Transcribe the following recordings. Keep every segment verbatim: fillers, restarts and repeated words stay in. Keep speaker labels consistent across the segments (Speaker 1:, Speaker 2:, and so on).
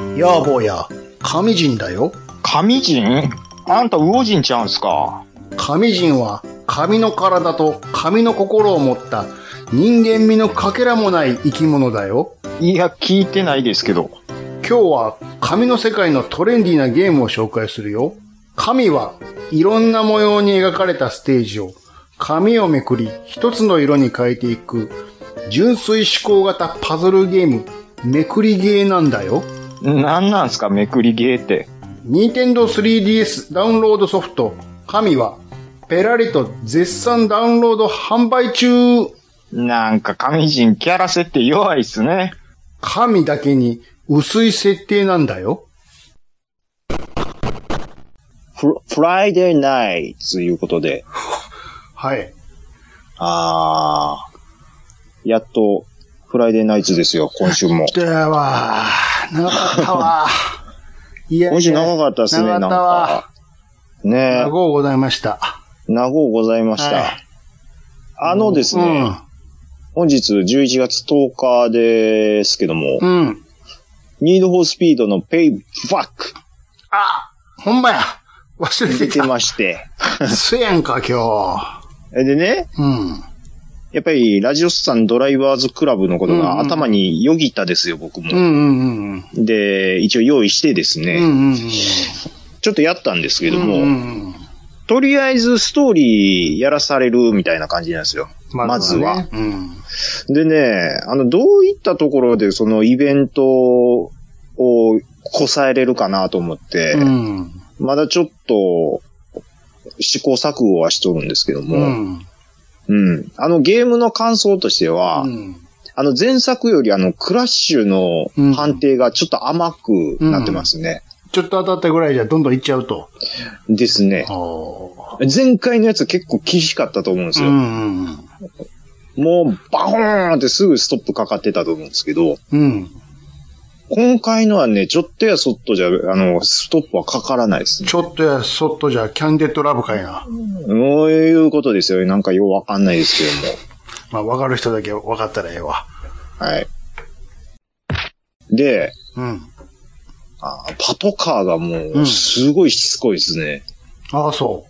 Speaker 1: やあ坊や、神人だよ。
Speaker 2: 神人？あんた魚人ちゃうんすか？
Speaker 1: 神人は神の体と神の心を持った人間味のかけらもない生き物だよ。
Speaker 2: いや、聞いてないですけど。
Speaker 1: 今日は神の世界のトレンディーなゲームを紹介するよ。神はいろんな模様に描かれたステージを紙をめくり一つの色に変えていく純粋思考型パズルゲーム、めくりゲーなんだよ。
Speaker 2: なんなんすか、めくりゲーって。
Speaker 1: ニンテンドー スリーディーエス ダウンロードソフト、神はペラリと絶賛ダウンロード販売中。
Speaker 2: なんか神人キャラ設定弱いっすね。
Speaker 1: 神だけに薄い設定なんだよ。
Speaker 3: フ, フライデーナイツということで。
Speaker 1: はい。
Speaker 3: あー、やっとフライデーナイツですよ、今週も。
Speaker 1: では、長かったわ。いやいや
Speaker 3: 今週長かったですね、
Speaker 1: 長かったわ。
Speaker 3: なんか。ねえ。
Speaker 1: 長うございました。
Speaker 3: 長うございました。はい、あのですね、うん、本日じゅういちがつとおかですけども、
Speaker 1: うん。
Speaker 3: ニードフォースピードのペイファック。
Speaker 1: あ、ほんまや。忘れてた。
Speaker 3: 出てまして。
Speaker 1: そやんか、今
Speaker 3: 日。でね、
Speaker 1: うん。
Speaker 3: やっぱり、ラジオスさんドライバーズクラブのことが頭によぎったですよ、僕も。
Speaker 1: うんうん
Speaker 3: うん、で、一応用意してですね、
Speaker 1: うんうんうん、
Speaker 3: ちょっとやったんですけども、
Speaker 1: うんうんうん、
Speaker 3: とりあえずストーリーやらされるみたいな感じなんですよ。まずは。
Speaker 1: まずはね、
Speaker 3: うん。でね、あの、どういったところでそのイベントをこさえれるかなと思って、
Speaker 1: うん、
Speaker 3: まだちょっと試行錯誤はしとるんですけども、
Speaker 1: うん
Speaker 3: うん。あのゲームの感想としては、うん、あの前作よりあのクラッシュの判定がちょっと甘くなってますね。
Speaker 1: うんうん、ちょっと当たったぐらいじゃどんどんいっちゃうと。
Speaker 3: ですね。前回のやつ結構厳しかったと思うんですよ。
Speaker 1: うんうんうん、
Speaker 3: もうバコーンってすぐストップかかってたと思うんですけど、
Speaker 1: うん、
Speaker 3: 今回のはね、ちょっとやそっとじゃ、あの、ストップはかからないですね。
Speaker 1: ちょっとやそっとじゃ、キャンデッドラブかいな。
Speaker 3: そういうことですよ。なんかようわかんないですけども。
Speaker 1: まあ、わかる人だけわかったらええわ。
Speaker 3: はい。で、
Speaker 1: うん。
Speaker 3: あパトカーがもう、すごいしつこいですね。
Speaker 1: うん、ああ、そう。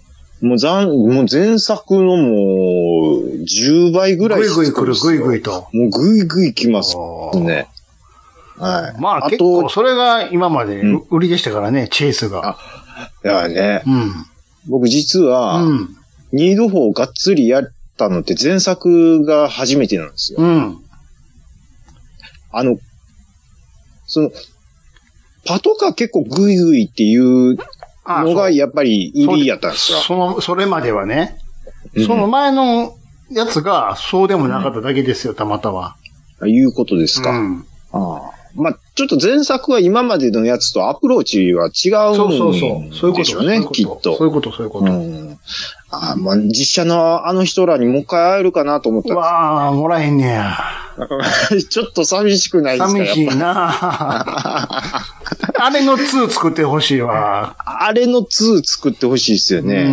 Speaker 3: もうざん、もう前作のもう、じゅうばいぐらい
Speaker 1: しつこいです。ぐいぐい来る、ぐいぐいと。
Speaker 3: もうぐいぐい来ますね。はい。
Speaker 1: まあ、あ結構、それが今まで売りでしたからね、うん、チェイスが。
Speaker 3: あ、いやね。
Speaker 1: うん。
Speaker 3: 僕実は、
Speaker 1: うん、
Speaker 3: ニードフォーがっつりやったのって前作が初めてなんですよ。
Speaker 1: うん。
Speaker 3: あの、その、パトカー結構グイグイっていうのがやっぱり売りやったんですよ。
Speaker 1: その、それまではね。うん、その前のやつがそうでもなかっただけですよ、うん、たまたま。
Speaker 3: いうことですか。
Speaker 1: うん。
Speaker 3: ああ。まあ、ちょっと前作は今までのやつとアプローチは違うんでしょうね。
Speaker 1: そうそうそう。そういうこと
Speaker 3: ね、きっと。
Speaker 1: そういうこと、そういうこと。うん、
Speaker 3: ああ、まあ、実写のあの人らにもう一回会えるかなと思ったんです。
Speaker 1: わあ、もらえんねや。
Speaker 3: ちょっと寂しくないですか？
Speaker 1: 寂しいなあれのツー作ってほしいわ。
Speaker 3: あれのツー作ってほしいですよね。
Speaker 1: うん。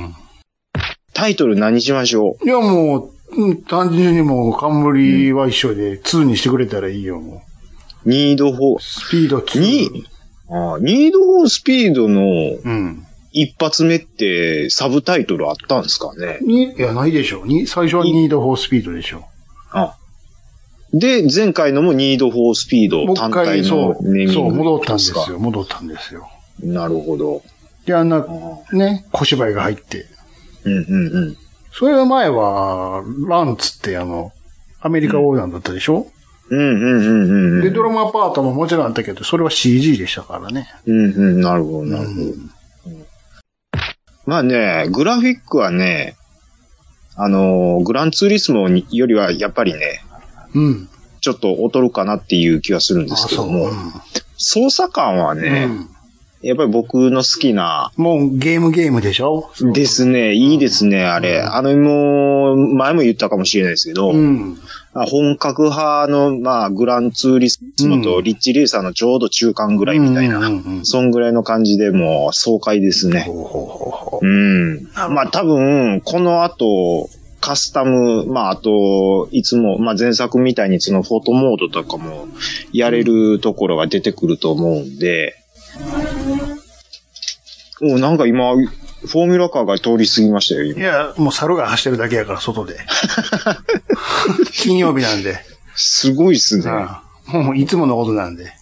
Speaker 3: タイトル何しましょ
Speaker 1: う？いや、もう、単純にもう、冠は一緒で、ツーにしてくれたらいいよ、もう。
Speaker 3: ニードフォー。
Speaker 1: スピードツー。
Speaker 3: に、ああ、ニードフォースピードの、
Speaker 1: うん。
Speaker 3: 一発目ってサブタイトルあったんですかね？
Speaker 1: に、いや、ないでしょ。に、最初はニードフォースピードでしょ。
Speaker 3: あ。で、前回のもニードフォースピード単体のネーミング。
Speaker 1: そう、戻ったんですよ。戻ったんですよ。
Speaker 3: なるほど。
Speaker 1: で、あんな、ね、小芝居が入って。
Speaker 3: うんうんうん。
Speaker 1: それの前は、ランツってあの、アメリカ横断だったでしょ？
Speaker 3: うんうんうんうん。
Speaker 1: で、ドラマパートももちろんあったけど、それは シージー でしたからね。
Speaker 3: うんうん、なるほど、なるほど。うん、まあね、グラフィックはね、あの、グランツーリスモよりはやっぱりね、
Speaker 1: うん。
Speaker 3: ちょっと劣るかなっていう気はするんですけども、うん、操作感はね、うん、やっぱり僕の好きな。
Speaker 1: もうゲームゲームでしょ？
Speaker 3: ですね、いいですね、あれ。うん、あの、もう、前も言ったかもしれないですけど、うん、本格派の、まあ、グランツーリスモとリッチレーサーのちょうど中間ぐらいみたいな、そんぐらいの感じでもう爽快ですね。うん。まあ多分、この後、 カスタム、まあ、あと、いつも、まあ、前作みたいにそのフォトモードとかもやれるところが出てくると思うんで、おなんか今、フォーミュラカーが通り過ぎましたよ、今。
Speaker 1: いや、もう猿が走ってるだけやから、外で。金曜日なんで。
Speaker 3: すごいっすね。
Speaker 1: ああもういつものことなんで。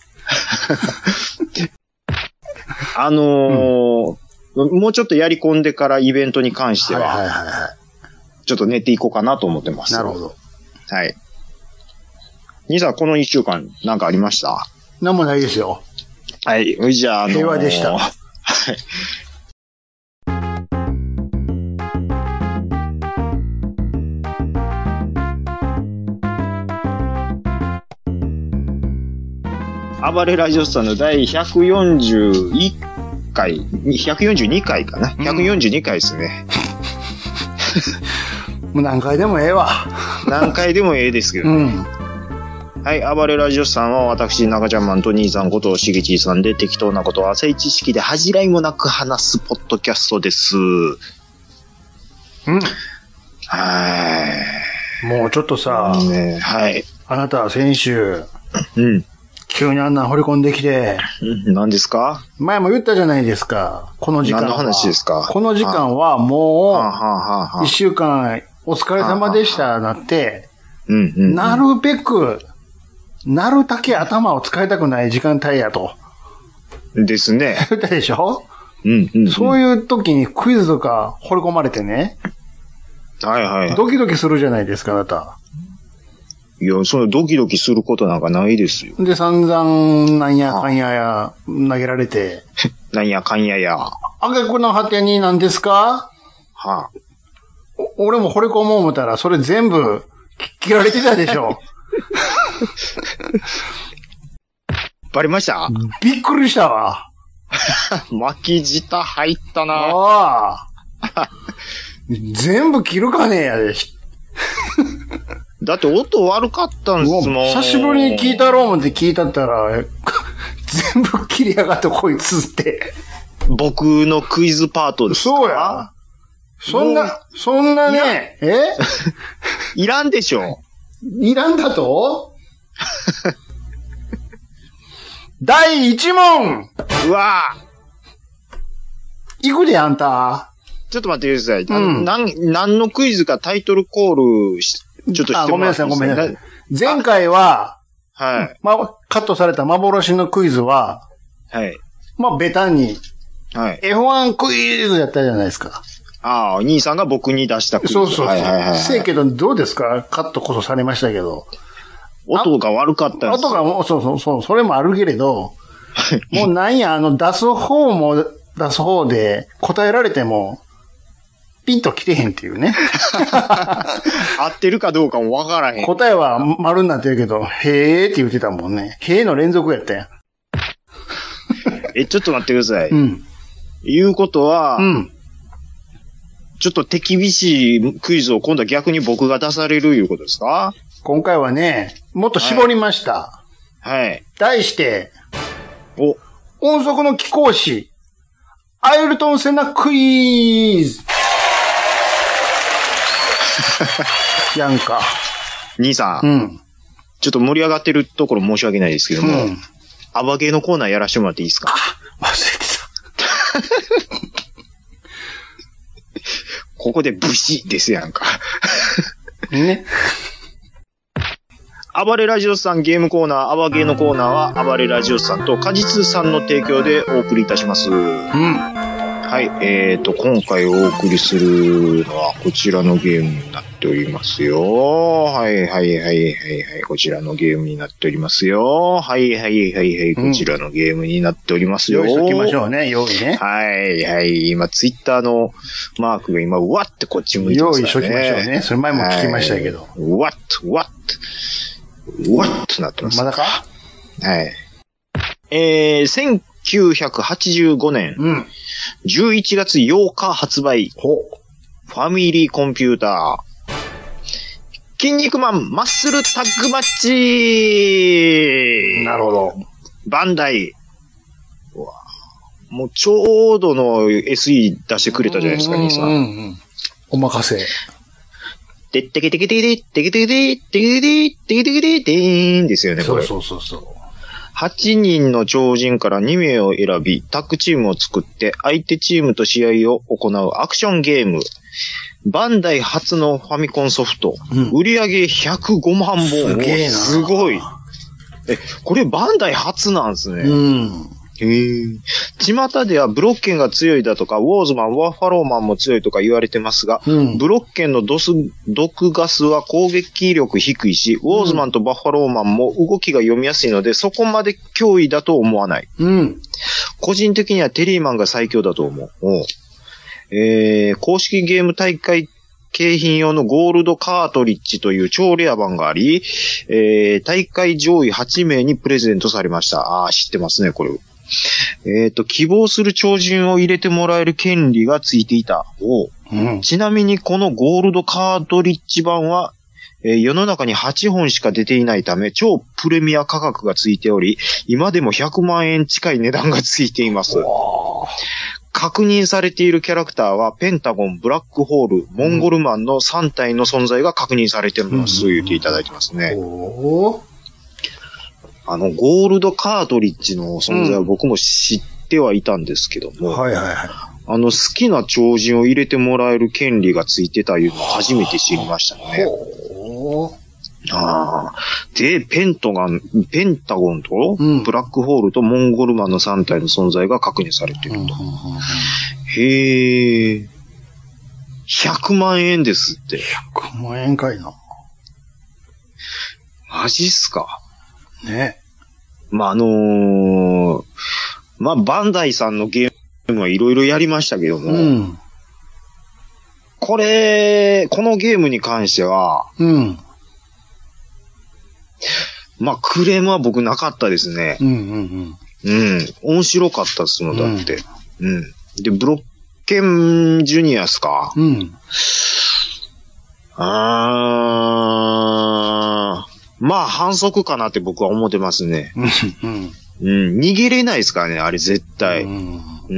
Speaker 3: あのーうん、もうちょっとやり込んでからイベントに関しては、はいはいはいはい、ちょっと寝ていこうかなと思ってます。
Speaker 1: なるほど。
Speaker 3: はい。兄さん、この一週間なんかありました？
Speaker 1: なんもないですよ。
Speaker 3: はい。じゃあ、あのー、
Speaker 1: 平和でした。はい。
Speaker 3: 暴れラジオスさんの第ひゃくよんじゅういっかい、ひゃくよんじゅうにかいかな。ひゃくよんじゅうにかいですね。
Speaker 1: もう何回でもええわ。
Speaker 3: 何回でもええですけどね。うん、はい、暴れラジオスさんは私、中ちゃんマンと兄さんことしげちーさんで適当なことを浅い知識で恥じらいもなく話すポッドキャストです。うん。
Speaker 1: はい。もうちょっとさ、
Speaker 3: ね、はい。
Speaker 1: あなたは先週、
Speaker 3: うん。
Speaker 1: 急にあんな掘り込んできて。
Speaker 3: 何ですか？
Speaker 1: 前も言ったじゃないですか。この時間は。
Speaker 3: 何の話ですか？
Speaker 1: この時間はもう、一週間お疲れ様でしたなって、
Speaker 3: うんうん、
Speaker 1: なるべく、なるだけ頭を使いたくない時間帯やと。
Speaker 3: ですね。
Speaker 1: 言ったでしょ？
Speaker 3: うんうんうん、
Speaker 1: そういう時にクイズとか掘り込まれてね。
Speaker 3: はいはい。
Speaker 1: ドキドキするじゃないですか、あなた。
Speaker 3: いや、そのドキドキすることなんかないですよ。
Speaker 1: で、散々、なんやかんやや、投げられて。
Speaker 3: なんやかんやや。
Speaker 1: あげくの果てに何ですか？
Speaker 3: はあ、
Speaker 1: 俺も掘り込もう思ったら、それ全部、切られてたでしょ。
Speaker 3: バレました？
Speaker 1: びっくりしたわ。
Speaker 3: 巻き舌入ったな。
Speaker 1: ああ。全部切るかねえやで。
Speaker 3: だって音悪かったんすもん。
Speaker 1: 久しぶりに聞いたろう思って聞いたったら、全部切りやがってこいつって。
Speaker 3: 僕のクイズパートですか？
Speaker 1: そうや。そんな、そんなね、え
Speaker 3: いらんでしょ？
Speaker 1: いらんだとだいいち問！
Speaker 3: うわ
Speaker 1: ぁ行くで、あんた。
Speaker 3: ちょっと待ってください。うん、なん、何のクイズかタイトルコールし、ちょっとしてもらっていいですか？
Speaker 1: ごめんなさい、ごめんなさい。前回は、
Speaker 3: はい。
Speaker 1: ま、カットされた幻のクイズは、
Speaker 3: はい。
Speaker 1: まあ、ベタに、
Speaker 3: はい。
Speaker 1: エフワン クイズやったじゃないですか。
Speaker 3: ああ、兄さんが僕に出したクイズ。
Speaker 1: そうそうそう。はい
Speaker 3: はいはいはい。
Speaker 1: せやけど、どうですか？カットこそされましたけど。
Speaker 3: 音が悪かったんです。
Speaker 1: 音がもう、そうそうそう、それもあるけれど、もうなんや、あの、出す方も出す方で答えられても、ピンと来てへんっていうね。
Speaker 3: 合ってるかどうかもわからへん。
Speaker 1: 答えは丸になってるけど、へーって言ってたもんね。へーの連続やったやん。
Speaker 3: え、ちょっと待ってください。
Speaker 1: うん。
Speaker 3: いうことは、
Speaker 1: うん。
Speaker 3: ちょっと手厳しいクイズを今度は逆に僕が出されるいうことですか？
Speaker 1: 今回はね、もっと絞りました。
Speaker 3: はい。はい、
Speaker 1: 題して、
Speaker 3: お、
Speaker 1: 音速の貴公子、アイルトン・セナクイズやんか。
Speaker 3: 兄さん。
Speaker 1: うん。
Speaker 3: ちょっと盛り上がってるところ申し訳ないですけども、うん、アバゲーのコーナーやらせてもらっていいですか？
Speaker 1: あ、忘れてた。
Speaker 3: ここでブシですやんか。
Speaker 1: ね。
Speaker 3: 暴れラジオスさんゲームコーナー、アバゲーのコーナーは、暴れラジオスさんと果実さんの提供でお送りいたします。うん。はい、えーと、今回お送りするのはこちらのゲームになっておりますよ。はいはいはいはいはい、こちらのゲームになっておりますよ。はいはいはいはい、こちらのゲームになっておりますよ。
Speaker 1: 用意しときましょうね、用意ね。
Speaker 3: はいはい、今ツイッターのマークが今、うわってこっち向いてますからね。
Speaker 1: 用意しときましょうね。それ前も聞きましたけど。
Speaker 3: うわっ、うわっ、うわっとなってます。
Speaker 1: まだか？
Speaker 3: はい。えー、せんきゅうひゃくはちじゅうごねん、うん、じゅういちがつようか発売。
Speaker 1: ほ
Speaker 3: ファミリーコンピューター。筋肉マンマッスルタッグマッチ。
Speaker 1: なるほど。
Speaker 3: バンダイ。うわもうちょうどの エスイー 出してくれたじゃないですか、兄さん。
Speaker 1: うんうん。お任せ。
Speaker 3: てってけてけてけててけてけててけてけてけてけてーんですよね、これ。
Speaker 1: そうそうそうそう。
Speaker 3: はちにんの超人からに名を選び、タッグチームを作って相手チームと試合を行うアクションゲーム。バンダイ初のファミコンソフト。うん、売上ひゃくごまんぼん。す
Speaker 1: げえな。
Speaker 3: すごい。え、これバンダイ初なんですね。
Speaker 1: うん。
Speaker 3: へえ。巷ではブロッケンが強いだとか、ウォーズマン、ワッファローマンも強いとか言われてますが、うん、ブロッケンのドス、毒ガスは攻撃力低いし、ウォーズマンとバッファローマンも動きが読みやすいので、そこまで脅威だと思わない。
Speaker 1: うん。
Speaker 3: 個人的にはテリーマンが最強だと思う。おうえー、公式ゲーム大会景品用のゴールドカートリッジという超レア版があり、えー、大会上位はち名にプレゼントされました。ああ、知ってますね、これ。えっと、希望する超人を入れてもらえる権利がついていた。おう、うん、ちなみにこのゴールドカートリッジ版は、えー、世の中にはちほんしか出ていないため、超プレミア価格がついており、今でもひゃくまんえん近い値段がついています。確認されているキャラクターは、ペンタゴン、ブラックホール、モンゴルマンのさん体の存在が確認されています。と言っていただいてますね。
Speaker 1: お
Speaker 3: あの、ゴールドカートリッジの存在は僕も知ってはいたんですけども、
Speaker 1: うん、はいはいはい。
Speaker 3: あの、好きな超人を入れてもらえる権利がついてたいうのを初めて知りましたね。
Speaker 1: お
Speaker 3: ああ。で、ペントガン、ペンタゴンと、うん、ブラックホールとモンゴルマンのさん体の存在が確認されていると。うん、へえ。ひゃくまんえんですって。
Speaker 1: ひゃくまんえんかいな。
Speaker 3: マジっすか。
Speaker 1: ね。
Speaker 3: まあ、あのー、まあ、バンダイさんのゲームはいろいろやりましたけども、うん、これ、このゲームに関しては、
Speaker 1: うん、
Speaker 3: まあ、クレームは僕なかったですね。
Speaker 1: うんうん
Speaker 3: うん。うん。面白かったっすの、だって。うん。うん、で、ブロッケンジュニアっすか。
Speaker 1: うん。
Speaker 3: あー。まあ、反則かなって僕は思ってますね。
Speaker 1: うん。
Speaker 3: うん。逃げれないですからね、あれ絶対。
Speaker 1: うん。
Speaker 3: うん。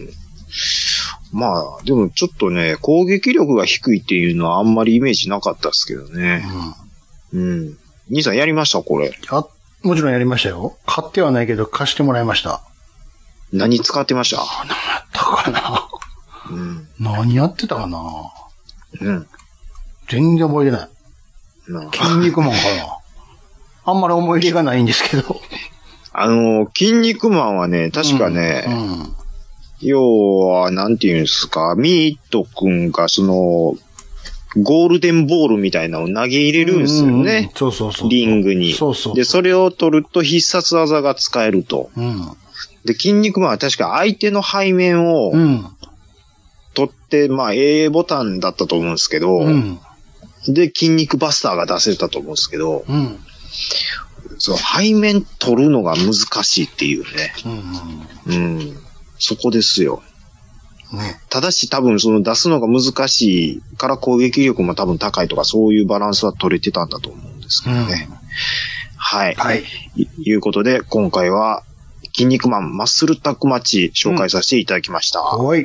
Speaker 3: まあ、でもちょっとね、攻撃力が低いっていうのはあんまりイメージなかったですけどね。うん。うん。兄さんやりましたこれ。
Speaker 1: あ、もちろんやりましたよ。買ってはないけど貸してもらいました。
Speaker 3: 何使ってました？
Speaker 1: 何やったかな、
Speaker 3: うん、
Speaker 1: 何やってたかな、
Speaker 3: うん、
Speaker 1: 全然覚えてない。筋肉マンかなあんまり思い入れがないんですけど。
Speaker 3: あの、筋肉マンはね、確かね、
Speaker 1: うんうん、
Speaker 3: 要は、なんていうんですか、ミート君がその、ゴールデンボールみたいなのを投げ入れるんですよね。うんうん、
Speaker 1: そうそうそう。
Speaker 3: リングに。
Speaker 1: そうそうそう。
Speaker 3: で、それを取ると必殺技が使えると。
Speaker 1: うん、
Speaker 3: で、筋肉マンは確か相手の背面を取って、うん、まあ A ボタンだったと思うんですけど、
Speaker 1: うん、
Speaker 3: で、筋肉バスターが出せたと思うんですけど、
Speaker 1: うん、
Speaker 3: そう、背面取るのが難しいっていうね。
Speaker 1: うん、
Speaker 3: うん、そこですよ。
Speaker 1: ね、
Speaker 3: ただし多分その出すのが難しいから攻撃力も多分高いとかそういうバランスは取れてたんだと思うんですけどね。うん、はい。
Speaker 1: はい。
Speaker 3: い、いうことで今回は筋肉マンマッスルタッグマッチ紹介させていただきました。
Speaker 1: うん、はい。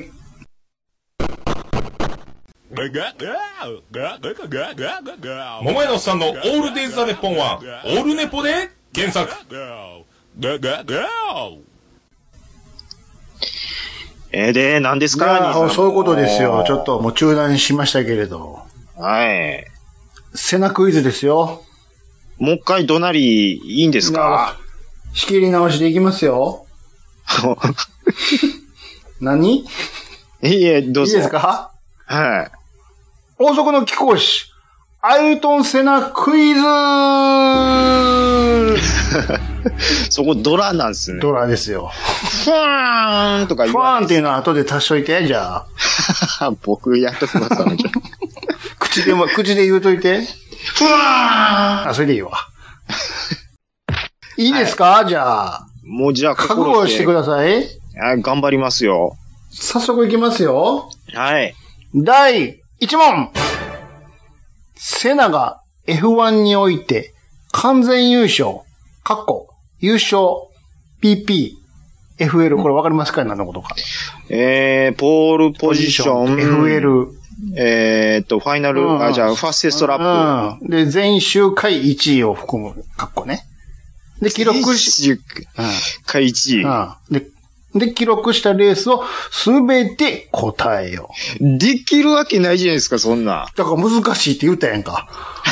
Speaker 4: 桃屋のおっさんのオールデイズ・ザ・ネッポンはオールネポで検索。
Speaker 3: えー、で、何ですか？
Speaker 1: いや、そういうことですよ。ちょっともう中断しましたけれど。
Speaker 3: はい。
Speaker 1: セナクイズですよ。
Speaker 3: もう一回どなりいいんですか？
Speaker 1: 仕切り直しでいきますよ。何？
Speaker 3: いいえ、どうぞ。
Speaker 1: いいですか？
Speaker 3: はい。
Speaker 1: 王族の貴公子、アイルトン・セナクイズ
Speaker 3: そこドラなんですね。
Speaker 1: ドラですよ。
Speaker 3: ファーンとか言
Speaker 1: わない。ファーンっていうのは後で足しといて、じゃ
Speaker 3: あ。僕やっときます、ね、
Speaker 1: 口でも、口で言うといて。
Speaker 3: ファーン
Speaker 1: あ、それでいいわ。いいですか、はい、じゃあ。
Speaker 3: もうじゃあ、
Speaker 1: 覚悟してください。
Speaker 3: はい、頑張りますよ。
Speaker 1: 早速いきますよ。
Speaker 3: はい。
Speaker 1: だいいち問。セナが エフワン において完全優勝、かっこ優勝、ピーピー、エフエル、これわかりますか？何のことか。
Speaker 3: えー、ポールポジション、
Speaker 1: エフエル、
Speaker 3: えーっと、ファイナル、うん、あ、じゃあ、ファーステストラッ
Speaker 1: プ。うん。で、全周回いちいを含む、かっこね。で、記録し、
Speaker 3: 全周回いちい。
Speaker 1: うん。で、で、記録したレースをすべて答えよ
Speaker 3: う。できるわけないじゃないですか、そんな。
Speaker 1: だから難しいって言ったやんか。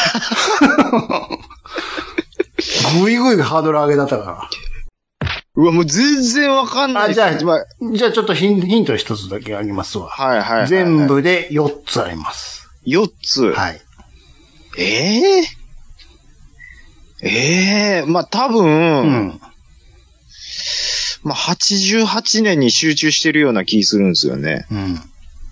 Speaker 1: ぐいぐいハードル上げだったから。
Speaker 3: うわ、もう全然わかんない。
Speaker 1: あ、じゃあ、じゃあちょっとヒンヒント一つだけあげますわ。
Speaker 3: はいはいはい、はい。
Speaker 1: 全部でよっつあります。
Speaker 3: よっつ
Speaker 1: はい。
Speaker 3: ええー、ええー、まあ、多分、うん。まあ、はちじゅうはちねんに集中してるような気するんですよね。
Speaker 1: うん。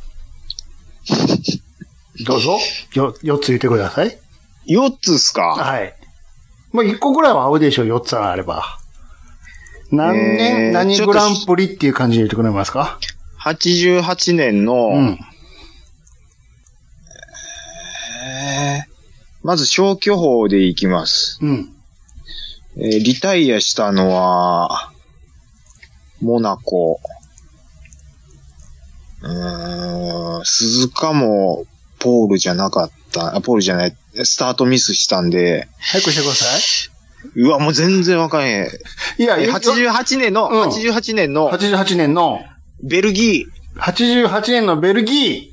Speaker 1: どうぞ。よ、よっつ言ってください。
Speaker 3: よっつっすか？
Speaker 1: はい。まあ、いっこぐらいは合うでしょ、よっつあれば。何年、えー、何グランプリっていう感じで言ってくれますか？
Speaker 3: はちじゅうはちねんの、うん、えー、まず消去法でいきます。
Speaker 1: うん。
Speaker 3: えー、リタイアしたのは、モナコ。うーん、鈴鹿もポールじゃなかった。あ、ポールじゃない。スタートミスしたんで。
Speaker 1: 早くしてください。
Speaker 3: うわ、もう全然わかんへん。
Speaker 1: いや、
Speaker 3: はちじゅうはちねんの、うん、はちじゅうはちねんの、
Speaker 1: はちじゅうはちねんの、
Speaker 3: ベルギ
Speaker 1: ー。はちじゅうはちねんのベルギ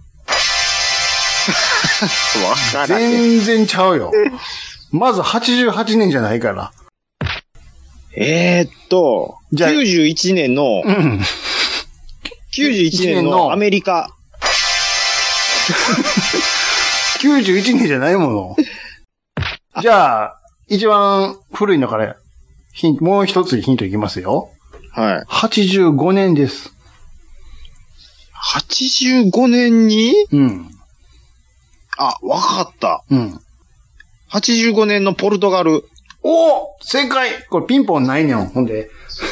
Speaker 3: ー。わからん。
Speaker 1: 全然ちゃうよ。まずはちじゅうはちねんじゃないから。
Speaker 3: えーっと、きゅうじゅういちねんの、うん、きゅうじゅういちねんのアメリカ。
Speaker 1: きゅうじゅういちねんじゃないもの。じゃあ、一番古いのからヒント、もう一つヒントいきますよ。
Speaker 3: はい。
Speaker 1: はちじゅうごねんです。
Speaker 3: はちじゅうごねんに？
Speaker 1: うん。
Speaker 3: あ、わかった。
Speaker 1: うん。
Speaker 3: はちじゅうごねんのポルトガル。
Speaker 1: おー正解これピンポンないねん、ほんで。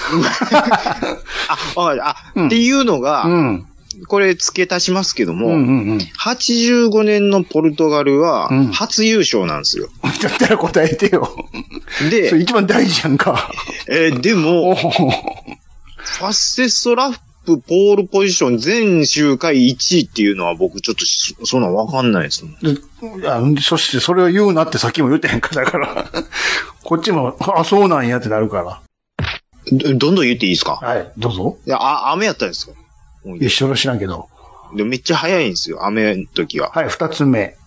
Speaker 3: あ、わかった。あ、うん、っていうのが、
Speaker 1: うん。
Speaker 3: これ付け足しますけども、
Speaker 1: うんうんうん、
Speaker 3: はちじゅうごねんのポルトガルは初優勝なんですよ。
Speaker 1: うん、だったら答えてよ。で、それ一番大事やんか。
Speaker 3: えー、でも、ファステストラップポールポジション全周回いちいっていうのは僕ちょっとそんなわかんないですもん。
Speaker 1: いや、そしてそれを言うなってさっきも言ってへんかだから。こっちも、あ、そうなんやってなるから。
Speaker 3: ど、どんどん言っていいですか？
Speaker 1: はい、どうぞ。
Speaker 3: いや、あ、雨やったんですか？
Speaker 1: 一緒の知らんけど。
Speaker 3: でめっちゃ早いんですよ、雨の時は。
Speaker 1: はい、二つ目。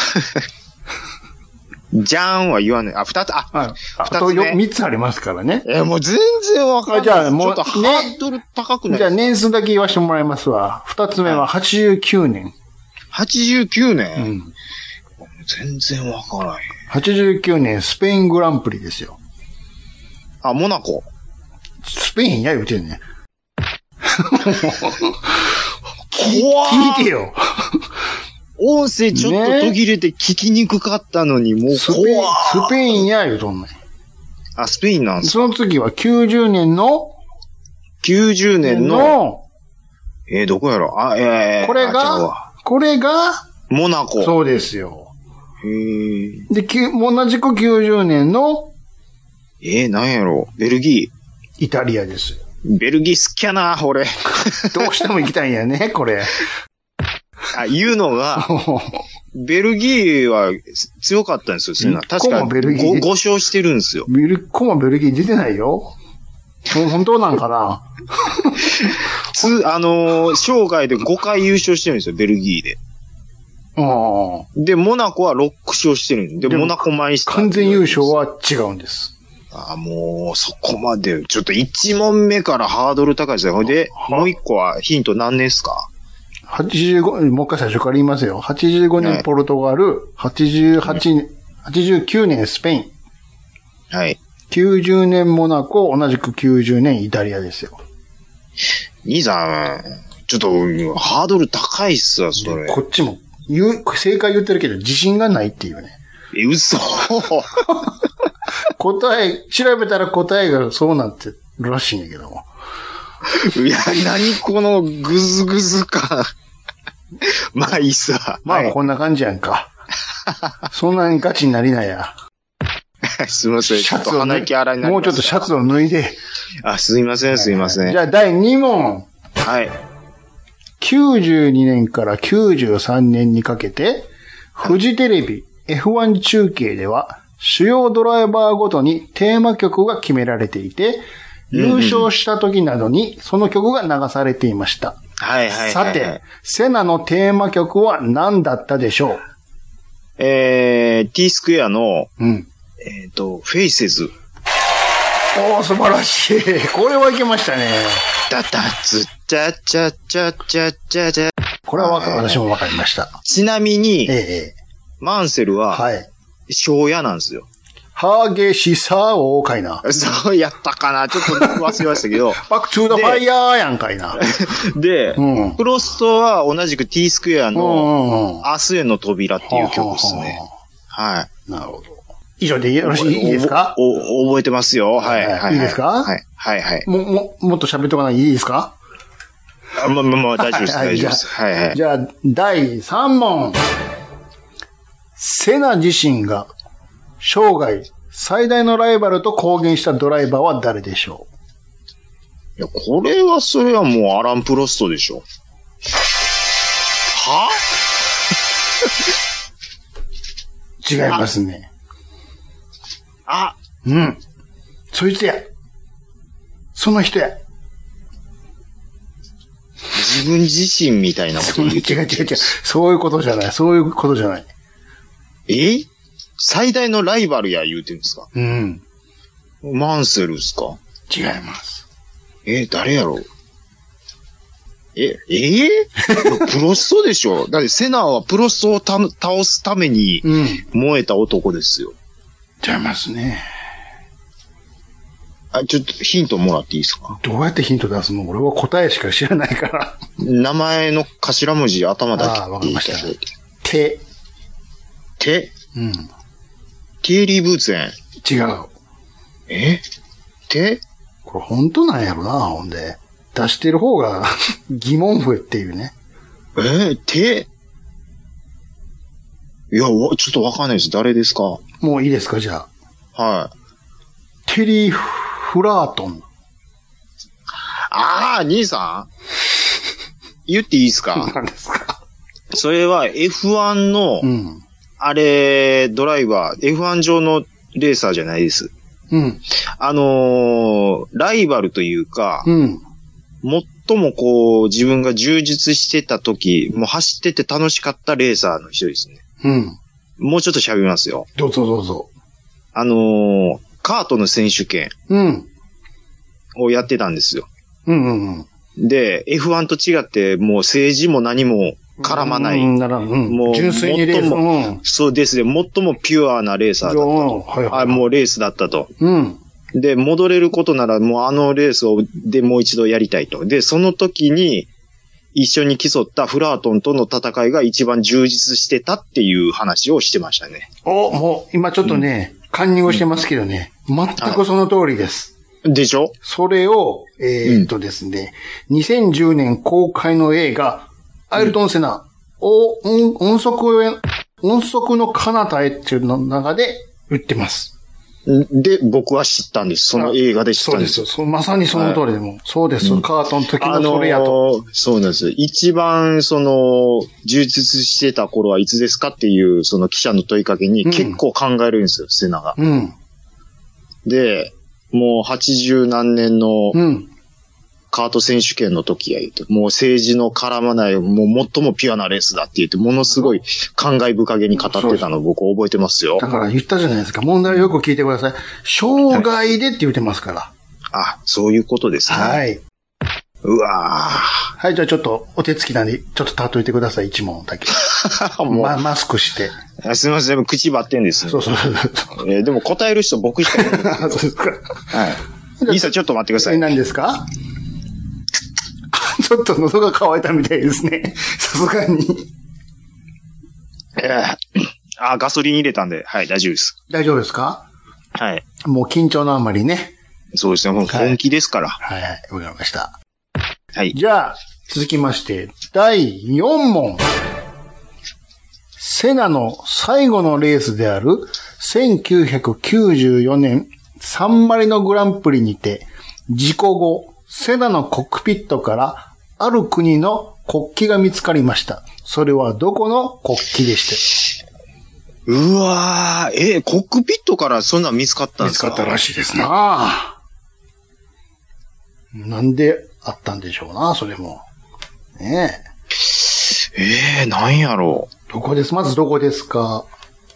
Speaker 3: じゃーんは言わない。あ、二つ、あ、
Speaker 1: はい、二つ目。三つありますからね。
Speaker 3: えー、もう全然わかんない。
Speaker 1: じゃあもう、
Speaker 3: ちょっとハードル高くない、ね、
Speaker 1: じゃあ年数だけ言わせてもらいますわ。二つ目ははちじゅうきゅうねん。
Speaker 3: はちじゅうきゅうねん？
Speaker 1: うん。
Speaker 3: 全然わからない。
Speaker 1: はちじゅうきゅうねんスペイングランプリですよ。
Speaker 3: あ、モナコ。
Speaker 1: スペインや言うてんねん。
Speaker 3: 聞
Speaker 1: いてよ。
Speaker 3: 音声ちょっと途切れて聞きにくかったのに、もう怖
Speaker 1: スペイン、スペインや言うとんねん。
Speaker 3: あ、スペインなんですか？
Speaker 1: その次はきゅうじゅうねんの
Speaker 3: きゅうじゅうねんのえー、どこやろあ、えー、
Speaker 1: これが、これが
Speaker 3: モナコ。
Speaker 1: そうですよ。
Speaker 3: へー。
Speaker 1: で、同じくきゅうじゅうねんの
Speaker 3: えー、なんやろベルギ
Speaker 1: ー。イタリアです。
Speaker 3: ベルギー好きやな、俺。
Speaker 1: どうしても行きたいんやね、これ。
Speaker 3: あ、言うのが、ベルギーは強かったんですよ、そんな。確かにご勝してるんですよ。
Speaker 1: ベルコもベルギー出てないよ。本当なんかな
Speaker 3: つ、あのー、生涯でごかい優勝してるんですよ、ベルギーで。
Speaker 1: あ
Speaker 3: で、モナコはろく勝してるんで、モナコマイスター。
Speaker 1: 完全優勝は違うんです。
Speaker 3: あ、もう、そこまで。ちょっといち問目からハードル高いですよ。で、もういっこはヒント何年ですか？
Speaker 1: はちじゅうご、もう一回最初から言いますよ。はちじゅうごねんポルトガル、はい、はちじゅうはちねん、はちじゅうきゅうねんスペイン。
Speaker 3: はい。
Speaker 1: きゅうじゅうねんモナコ、同じくきゅうじゅうねんイタリアですよ。
Speaker 3: 兄さん、ちょっと、ハードル高いっすわ、それ。
Speaker 1: こっちも、言う、正解言ってるけど、自信がないっていうね。
Speaker 3: え、嘘
Speaker 1: 答え、調べたら答えがそうなってるらしいんやけども。
Speaker 3: いや、何このグズグズ感。まあいいっすわ。
Speaker 1: まあこんな感じやんか。そんなにガチになりなや。
Speaker 3: すいません。
Speaker 1: シャツを
Speaker 3: 鼻息荒いなりました。
Speaker 1: もうちょっとシャツを脱いで。
Speaker 3: あ、すいません、すいません。
Speaker 1: じゃあだいに問。
Speaker 3: はい。
Speaker 1: きゅうじゅうにねんからきゅうじゅうさんねんにかけて、フジテレビ エフワン 中継では、主要ドライバーごとにテーマ曲が決められていて、優勝した時などにその曲が流されていました。
Speaker 3: はいはいはい、はい。
Speaker 1: さて、セナのテーマ曲は何だったでしょう？
Speaker 3: えー、T スクエアの、
Speaker 1: うん、
Speaker 3: えっ、ー、と、フェイセズ。
Speaker 1: おー、素晴らしい。これはいけましたね。
Speaker 3: ダダツ、チャチャチャチャチャチャ。
Speaker 1: これは私もわかりました。
Speaker 3: ちなみに、
Speaker 1: ええ、
Speaker 3: マンセルは、はい。庄屋なんですよ。
Speaker 1: 激しさをかいな。
Speaker 3: そうやったかな。ちょっと忘れましたけど。
Speaker 1: バックトゥーザファイヤーやんかいな。
Speaker 3: で、うん、プロストは同じく T スクエアの明日への扉っていう曲ですね。はい。
Speaker 1: なるほど。以上でよろしいですか？
Speaker 3: お、覚えてますよ。はい。はい。
Speaker 1: いいですか？
Speaker 3: はい。はい。はい。
Speaker 1: も、も、もっと喋っとかないいいですか？
Speaker 3: あ、まあまあまあ、大丈夫です。大丈夫です。はいはい。
Speaker 1: じゃあ、だいさん問。セナ自身が生涯最大のライバルと公言したドライバーは誰でしょ
Speaker 3: う？いや、これは、それはもうアラン・プロストでしょ。は
Speaker 1: 違いますね。
Speaker 3: あ、
Speaker 1: うん。そいつや。その人や。
Speaker 3: 自分自身みたいなこと言う。
Speaker 1: 違う違う違う。そういうことじゃない。そういうことじゃない。
Speaker 3: え最大のライバルや言うてるんですか？
Speaker 1: うん。
Speaker 3: マンセルですか？
Speaker 1: 違います。
Speaker 3: え、誰やろう？え、えー、プロストでしょ？だってセナはプロストをた倒すために燃えた男ですよ。
Speaker 1: うん、違いますね。
Speaker 3: あ、ちょっとヒントもらっていいですか？
Speaker 1: どうやってヒント出すの？俺は答えしか知らないから。
Speaker 3: 名前の頭文字頭だけ。
Speaker 1: ああ、わかりました。手。
Speaker 3: 手？
Speaker 1: うん。
Speaker 3: ティエリー・ブーツェン。
Speaker 1: 違う。
Speaker 3: え？手？
Speaker 1: これ本当なんやろな、ほんで。出してる方が疑問符っていうね。
Speaker 3: えー、手？いや、ちょっとわかんないです。誰ですか？
Speaker 1: もういいですか、じゃ
Speaker 3: あ。はい。
Speaker 1: テリー・フラートン。
Speaker 3: ああ、兄さん言っていいですか？
Speaker 1: 何ですか？
Speaker 3: それは エフワン の、うん、あれ、ドライバー、エフワン 上のレーサーじゃないです。
Speaker 1: うん。
Speaker 3: あのー、ライバルというか、
Speaker 1: うん。
Speaker 3: 最もこう、自分が充実してた時、もう走ってて楽しかったレーサーの人ですね。
Speaker 1: うん。
Speaker 3: もうちょっと喋りますよ。
Speaker 1: どうぞどうぞ。
Speaker 3: あのー、カートの選手権。
Speaker 1: うん。
Speaker 3: をやってたんですよ。
Speaker 1: うんうん
Speaker 3: うん。で、エフワン と違って、もう政治も何も絡まない。
Speaker 1: うん、なら、うん。
Speaker 3: もう、
Speaker 1: 純粋にレース。
Speaker 3: 最も、うん、そうですね。最もピュアなレーサーだったと。
Speaker 1: はいはい、
Speaker 3: あ、もうレースだったと。
Speaker 1: うん。
Speaker 3: で、戻れることならもうあのレースをでもう一度やりたいと。で、その時に一緒に競ったフラートンとの戦いが一番充実してたっていう話をしてましたね。
Speaker 1: お、もう今ちょっとね、うん、カンニングしてますけどね、全くその通りです。
Speaker 3: でしょ？
Speaker 1: それを、えー、っとですね、うん、にせんじゅうねん公開の映画、アイルトン・セナ、うん、音速へ、音速の彼方へっていうの中で言ってます。
Speaker 3: で、僕は知ったんです。その映画で知ったんです。
Speaker 1: そうです。そうまさにその通りでも。はい、そうです。うん、カートの時のそれやと。
Speaker 3: あのー、そうなんです。一番、その、充実してた頃はいつですかっていう、その記者の問いかけに結構考えるんですよ、うん、セナが。
Speaker 1: うん。
Speaker 3: で、もうはちじゅうなんねんの、
Speaker 1: うん。
Speaker 3: カート選手権の時や言うて、もう政治の絡まない、もう最もピュアなレースだって言って、ものすごい感慨深げに語ってたのを僕覚えてますよ。
Speaker 1: だから言ったじゃないですか。問題をよく聞いてください。生涯でって言ってますから。はい、
Speaker 3: あ、そういうことですね。
Speaker 1: はい。
Speaker 3: うわぁ。
Speaker 1: はい、じゃあちょっとお手つきなんで、ちょっと例えてください、一問だけ。ま、マスクして。
Speaker 3: すみません、口ばってんです、ね。
Speaker 1: そうそうそう。
Speaker 3: えー、でも答える人僕しかいない。
Speaker 1: そうですか。
Speaker 3: はい。いいさ、ちょっと待ってください。
Speaker 1: 何ですか？ちょっと喉が渇いたみたいですね。さすがに。
Speaker 3: えー、あ、ガソリン入れたんで、はい、大丈夫です。
Speaker 1: 大丈夫ですか？
Speaker 3: はい。
Speaker 1: もう緊張のあまりね。
Speaker 3: そうですね、もう本気ですから。
Speaker 1: はい、はい、わかりました。
Speaker 3: はい。
Speaker 1: じゃあ、続きまして、だいよん問。セナの最後のレースである、せんきゅうひゃくきゅうじゅうよねん、サンマリノグランプリにて、事故後、セナのコックピットから、ある国の国旗が見つかりました。それはどこの国旗でして。
Speaker 3: うわー、えー、コックピットからそんなん見つかったんですか？
Speaker 1: 見つかったらしいですな。なんであったんでしょうな、それも。ね
Speaker 3: え。ええー、なんやろう。
Speaker 1: どこです？まずどこですか？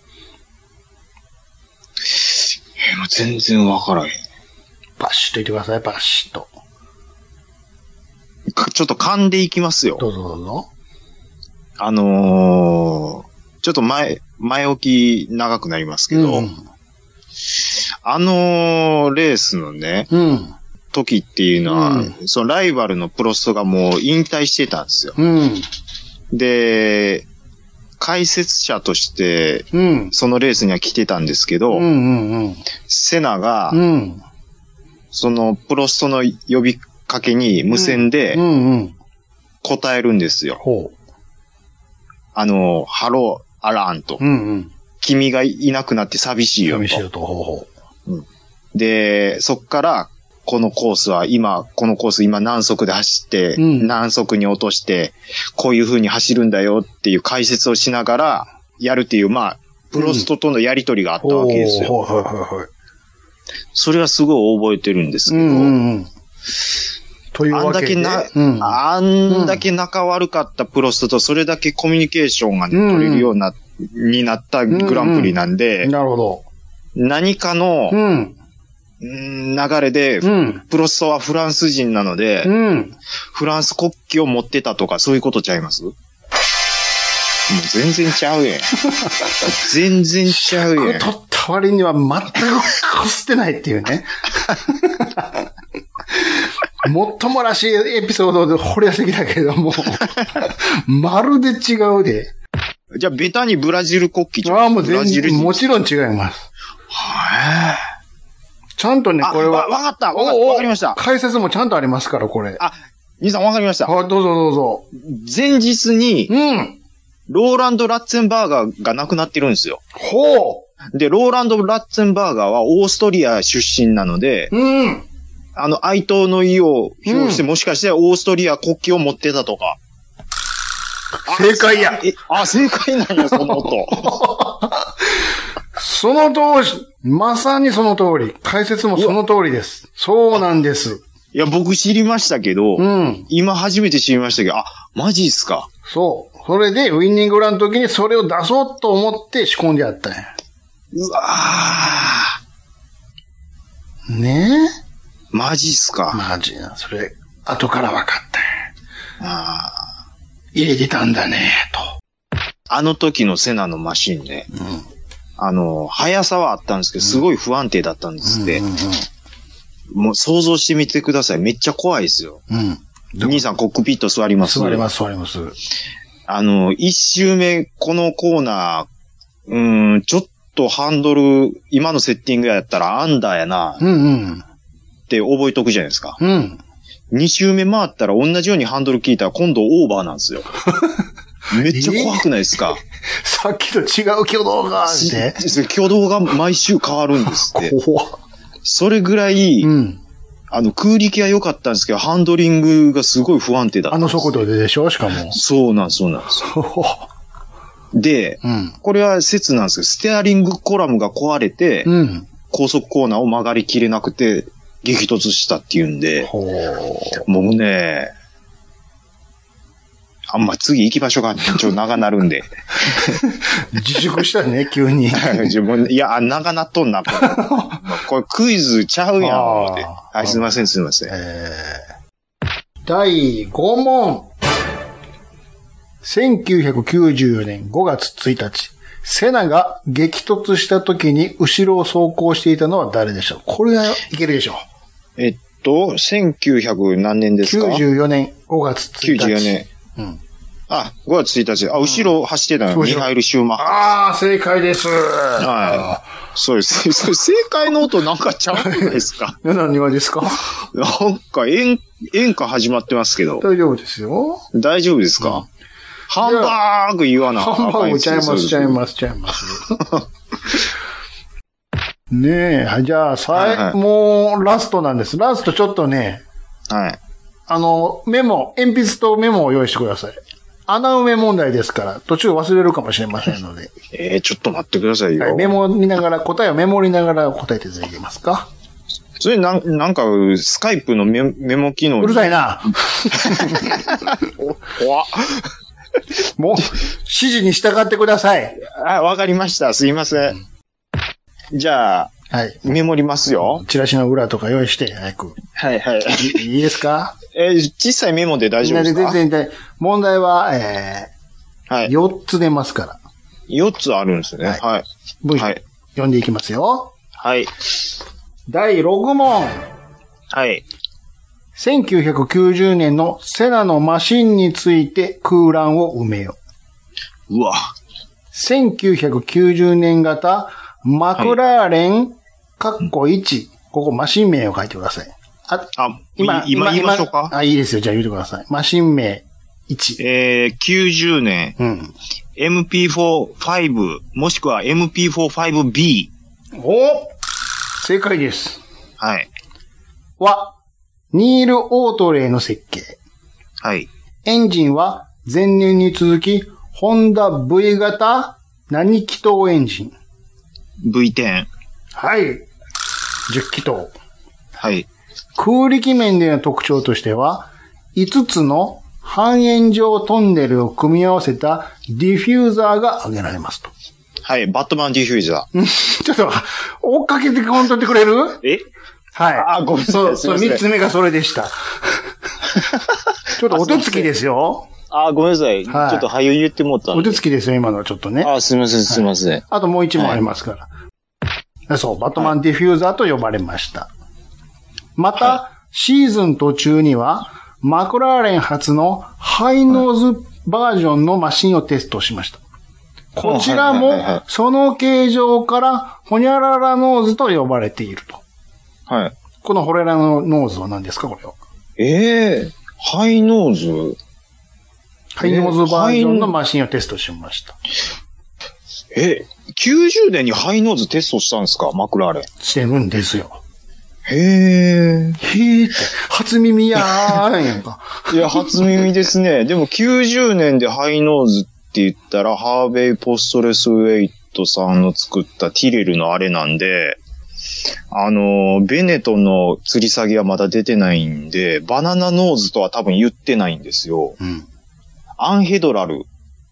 Speaker 3: えー、もう全然わからへん。
Speaker 1: バシッと言ってください、バシッと。
Speaker 3: ちょっと噛んでいきますよ。
Speaker 1: どうぞどうぞ。
Speaker 3: あのー、ちょっと前、前置き長くなりますけど、うん、あのー、レースのね、うん、時っていうのは、うん、そのライバルのプロストがもう引退してたんですよ。うん、で、解説者として、うん、そのレースには来てたんですけど、うんうんうん、セナが、うん、そのプロストの呼びかけに無線で答えるんですよ。うんうんうん、あの、ハロー、アラーンと、うんうん。君がいなくなって寂しいよと。寂しいよと。ほうほう。うん。で、そっから、このコースは今、このコース今何速で走って、うん、何速に落として、こういう風に走るんだよっていう解説をしながらやるっていう、まあ、プロストとのやりとりがあったわけですよ。うん、はいはいはい。それはすごい覚えてるんですけど、うんうんうん、というわけで、あんだけな、うん、あんだけ仲悪かったプロストとそれだけコミュニケーションが、ね、うん、取れるような、になったグランプリなんで、うんうん、
Speaker 1: なるほど。
Speaker 3: 何かの、うん、流れで、うん、プロストはフランス人なので、うん、フランス国旗を持ってたとかそういうことちゃいます？もう全然ちゃうやん。全然ちゃうやん。
Speaker 1: 取った割には全くこすってないっていうね。もっともらしいエピソードで掘り出してきたけども、まるで違うで。
Speaker 3: じゃあ、ベタにブラジル国旗じゃん。
Speaker 1: ああ、もう全然、もちろん違います。
Speaker 3: は
Speaker 1: ぁ。ちゃんとね、これは。
Speaker 3: わ、わかった。わかわかりました。
Speaker 1: 解説もちゃんとありますから、これ。
Speaker 3: あ、兄さんわかりました。
Speaker 1: はい、どうぞどうぞ。
Speaker 3: 前日に、うん。ローランド・ラッツェンバーガーが亡くなってるんですよ。
Speaker 1: ほ
Speaker 3: う。で、ローランド・ラッツェンバーガーはオーストリア出身なので、うん。あの、哀悼の意を表して、うん、もしかしてオーストリア国旗を持ってたとか。
Speaker 1: 正解や。
Speaker 3: え、あ、正解なんや、その音。
Speaker 1: その通り、まさにその通り。解説もその通りです。そうなんです。
Speaker 3: いや、僕知りましたけど、うん、今初めて知りましたけど、あ、マジっすか。
Speaker 1: そう。それで、ウィニングランの時にそれを出そうと思って仕込んでやったんや。
Speaker 3: うわ
Speaker 1: ー。ねえ。
Speaker 3: マジっすか。
Speaker 1: マジな。それ、後から分かったんや。ああ。入れてたんだね、と。
Speaker 3: あの時のセナのマシンね。うん、あの、速さはあったんですけど、すごい不安定だったんですって。うんうんうん、もう想像してみてください。めっちゃ怖いですよ。うん。兄さんコックピット座ります？
Speaker 1: 座ります、座ります。
Speaker 3: あの、一周目、このコーナー、うーん、ちょっとハンドル、今のセッティングやったらアンダーやな。うんうん。って覚えとくじゃないですか。うん。二周目回ったら同じようにハンドル効いたら今度オーバーなんですよ。めっちゃ怖くないですか？
Speaker 1: さっきと違う挙動があって。
Speaker 3: 挙動が毎週変わるんですって。怖っ。それぐらい、うん、あの空力は良かったんですけど、ハンドリングがすごい不安定だったんです。
Speaker 1: あの速度ででしょ？しかも。
Speaker 3: そうなん、そうなんですよ。で、うん、これは説なんですけど、ステアリングコラムが壊れて、うん、高速コーナーを曲がりきれなくて、激突したっていうんで、もうね、あんま次行きましょうか。ちょっと長なるんで。
Speaker 1: 自粛したね、急に。
Speaker 3: いや、長なっとんな。これ、これクイズちゃうやんって。はい、すいません、すいません。え
Speaker 1: ー、だいごもん。せんきゅうひゃくきゅうじゅうよねんごがつついたち。セナが激突した時に後ろを走行していたのは誰でしょう？これはいけるでしょ
Speaker 3: う。えっと、せんきゅうひゃく何年ですか？
Speaker 1: きゅうじゅうよねんごがつついたち。
Speaker 3: きゅうじゅうよねん。うん。あ、ごがつついたち。あ、後ろ走ってたの、うん、ミハイル・シューマッハ。
Speaker 1: ああ、正解です。
Speaker 3: はい。そうです。それ正解の音なんかちゃうくないですか？
Speaker 1: 何がですか？
Speaker 3: なんか演、演歌始まってますけど。
Speaker 1: 大丈夫ですよ。
Speaker 3: 大丈夫ですか？うん、ハンバーグ言わな。
Speaker 1: ハンバーグちゃいます、ちゃいます、ちゃいます。ねえ、じゃあ、さい、はいはい、もう、ラストなんです。ラストちょっとね、はい。 あの、メモ、鉛筆とメモを用意してください。穴埋め問題ですから、途中忘れるかもしれませんので。
Speaker 3: えー、ちょっと待ってくださいよ。
Speaker 1: はい、メモ見ながら、答えをメモりながら答えていただけますか？
Speaker 3: それなん、なんか、スカイプのメメモ機能。
Speaker 1: うるさいな。
Speaker 3: 怖っ。
Speaker 1: もう、指示に従ってください。
Speaker 3: あ、わかりました。すいません。じゃあ、
Speaker 1: はい。
Speaker 3: メモりますよ。
Speaker 1: チラシの裏とか用意して、早く。
Speaker 3: はいはい。
Speaker 1: い, いいですか？
Speaker 3: えー、小さいメモで大丈夫ですか？
Speaker 1: 全然、問題は、えー、はい。よっつ出ますから。
Speaker 3: よっつあるんですね。はい。はい。
Speaker 1: V、はい、読んでいきますよ。
Speaker 3: はい。
Speaker 1: だいろく問。
Speaker 3: はい。
Speaker 1: せんきゅうひゃくきゅうじゅうねんのセナのマシンについて空欄を埋めよ。
Speaker 3: うわ。
Speaker 1: せんきゅうひゃくきゅうじゅうねん型マクラーレン、カッコいち、ここマシン名を書いてください。あ、
Speaker 3: あ今、今言いましょうか？
Speaker 1: あ、いいですよ。じゃあ言ってください。マシン名いち。
Speaker 3: えー、きゅうじゅうねん。うん。エムピーフォーファイブ、もしくは エムピーフォーファイブビー。
Speaker 1: お！正解です。
Speaker 3: はい。
Speaker 1: は、ニール・オートレイの設計。
Speaker 3: はい。エ
Speaker 1: ンジンは前年に続き、ホンダ V 型何気筒エンジン？
Speaker 3: ブイテン。
Speaker 1: はい。じゅっ気筒。
Speaker 3: はい。
Speaker 1: 空力面での特徴としては、いつつの半円状トンネルを組み合わせたディフューザーが挙げられますと。
Speaker 3: はい、バットマンディフューザ
Speaker 1: ー。ちょっと、追っかけてこんとってくれる？
Speaker 3: え？
Speaker 1: はい。
Speaker 3: あ、ごめんなさい。
Speaker 1: そう、そう、三つ目がそれでした。ちょっとお手つきですよ。
Speaker 3: あ、ごめんなさい。はい、ちょっと早言ってもったんで。
Speaker 1: お手つきですよ、今のちょっとね。
Speaker 3: あ、すみません、すみません、はい。
Speaker 1: あともう一問ありますから。はい、そう、バットマンディフューザーと呼ばれました。はい、また、はい、シーズン途中には、マクラーレン初のハイノーズバージョンのマシンをテストしました。こちらも、その形状から、ホニャララノーズと呼ばれていると。
Speaker 3: はい。
Speaker 1: このホレラノーズは何ですか、これは。
Speaker 3: ええー、ハイノーズ
Speaker 1: ハイノーズバージョンのマシンをテストしました。
Speaker 3: え、きゅうじゅうねんにハイノーズテストしたんですか、マクラーレン。
Speaker 1: してるんですよ。
Speaker 3: へえ。
Speaker 1: へーって、初耳やーんやんか。
Speaker 3: いや、初耳ですね。でもきゅうじゅうねんでハイノーズって言ったら、ハーベイ・ポストレスウェイトさんの作ったティレルのあれなんで、あの、ベネトの吊り下げはまだ出てないんで、バナナノーズとは多分言ってないんですよ。うん。アンヘドラル。うわ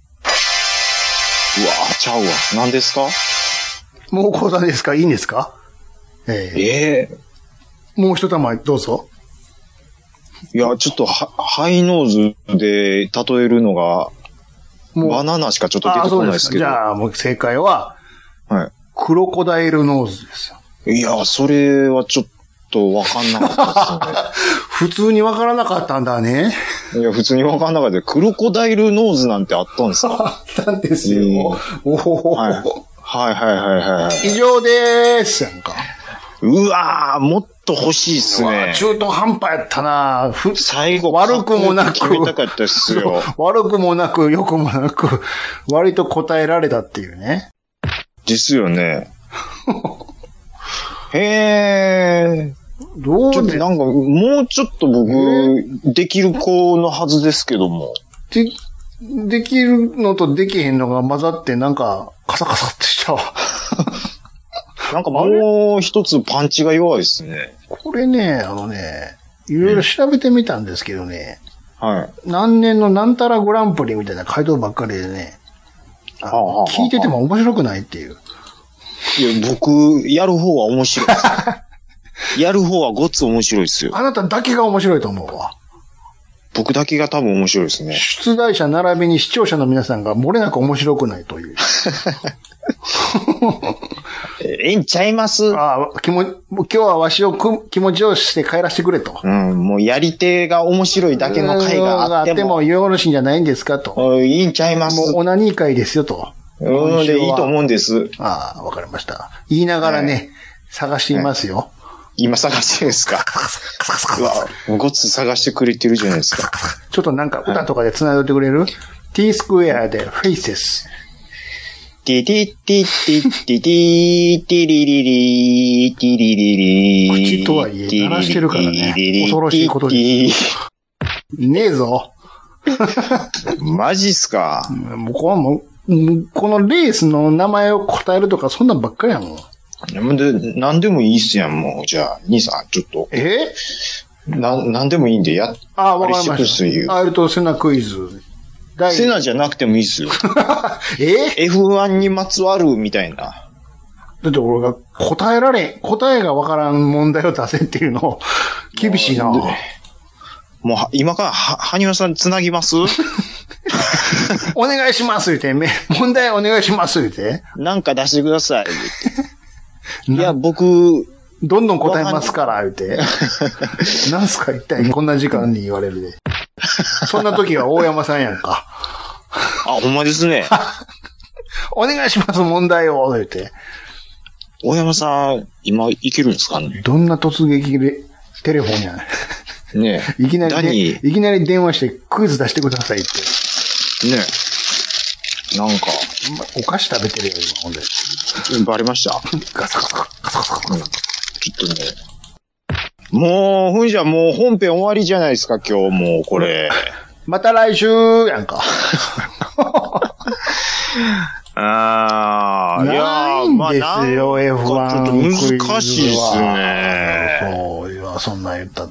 Speaker 3: ぁ、ちゃうわ。何ですか？
Speaker 1: もう講座ですか？いいんですか？えー、
Speaker 3: え
Speaker 1: ー、もう一玉どうぞ。
Speaker 3: いや、ちょっとハ、ハイノーズで例えるのが、バナナしかちょっと出てこないですけど。
Speaker 1: じゃあ、もう正解は、はい。クロコダイルノーズですよ。
Speaker 3: いや、それはちょっとわかんなかったですね。
Speaker 1: 普通にわからなかったんだね。
Speaker 3: いや、普通にわかんなかった。クロコダイルノーズなんてあったんですか？
Speaker 1: あったんですよ。えー、おー、
Speaker 3: はい、はいはいはいはい。
Speaker 1: 以上でーすやんか。
Speaker 3: うわー、もっと欲しいっすね。
Speaker 1: 中途半端やったなふ
Speaker 3: 最後、
Speaker 1: 悪くもなく。
Speaker 3: 決めたかったっすよ。
Speaker 1: 悪くもなく、良くもなく、割と答えられたっていうね。
Speaker 3: ですよね。へー。
Speaker 1: どう
Speaker 3: ちょっとなんか、もうちょっと僕、できる子のはずですけども。
Speaker 1: で、できるのとできへんのが混ざってなんか、カサカサってしちゃう。
Speaker 3: なんかもう一つパンチが弱いですね。
Speaker 1: これね、あのね、いろいろ調べてみたんですけどね。
Speaker 3: はい。
Speaker 1: 何年のなんたらグランプリみたいな回答ばっかりでね。あはあはあ、聞いてても面白くないっていう。
Speaker 3: いや、僕、やる方は面白いです。やる方はごっつ面白いですよ。
Speaker 1: あなただけが面白いと思うわ。
Speaker 3: 僕だけが多分面白いですね。
Speaker 1: 出題者並びに視聴者の皆さんが漏れなく面白くないという。
Speaker 3: ええんちゃいます？
Speaker 1: ああ、気も、今日はわしをく気持ちをして帰らせてくれと。
Speaker 3: うん、もうやり手が面白いだけの回があっても。あっても
Speaker 1: よろしいんじゃないんですかと。
Speaker 3: いいんちゃいます？
Speaker 1: もうオナニー会ですよと。
Speaker 3: うん、でいいと思うんです。
Speaker 1: ああ、わかりました。言いながらね、はい、探していますよ。はい、
Speaker 3: 今探してるんですか？うわ、ごっつ探してくれてるじゃないですか。
Speaker 1: ちょっとなんか歌とかで繋いでおいてくれる？はい、T スクエアで Faces。
Speaker 3: ティティティティティティティリリリティリリリ。
Speaker 1: 口とはいえ鳴らしてるからね。恐ろしいことです。 ねえぞ。
Speaker 3: マジっすか。
Speaker 1: もうこのもうこのレースの名前を答えるとかそんなんばっかりやもん。
Speaker 3: で、なんでもいいっすやん、もう。じゃあ、兄さん、ちょっと。
Speaker 1: え
Speaker 3: な、なんでもいいんで、や、
Speaker 1: あ、わかりました。アイルトンセナクイズ。
Speaker 3: セナじゃなくてもいいっすよ。
Speaker 1: え
Speaker 3: エフワン にまつわるみたいな。
Speaker 1: だって俺が答えられ、答えがわからん問題を出せっていうの、厳しいな。も
Speaker 3: う、今から、は、はにわさんつなぎます
Speaker 1: お願いします言って、め、問題お願いします言って。
Speaker 3: なんか出してください言って。いや、僕、
Speaker 1: どんどん答えますから言って。なんすか一体こんな時間に言われるで。そんな時は大山さんやんか。
Speaker 3: あ、ほんまですね。
Speaker 1: お願いします問題を言って。
Speaker 3: 大山さん、今いけるんですかね。
Speaker 1: どんな突撃でテレフォンやん。
Speaker 3: ね
Speaker 1: え。いきなり、いきなり電話してクイズ出してくださいって。
Speaker 3: ねえ。なんか。
Speaker 1: お菓子食べてるよ、今、ほんで。
Speaker 3: バレました
Speaker 1: ガサガサガサガサガサ。うん、ちょ
Speaker 3: っとね。もう、ふんじゃもう本編終わりじゃないですか、今日もうこれ。
Speaker 1: また来週やんか。
Speaker 3: ああ、いや
Speaker 1: ー、まあ、ですよ、エフワン。
Speaker 3: ちょっと難しいですね。
Speaker 1: そう、いや、そんなん言ったって。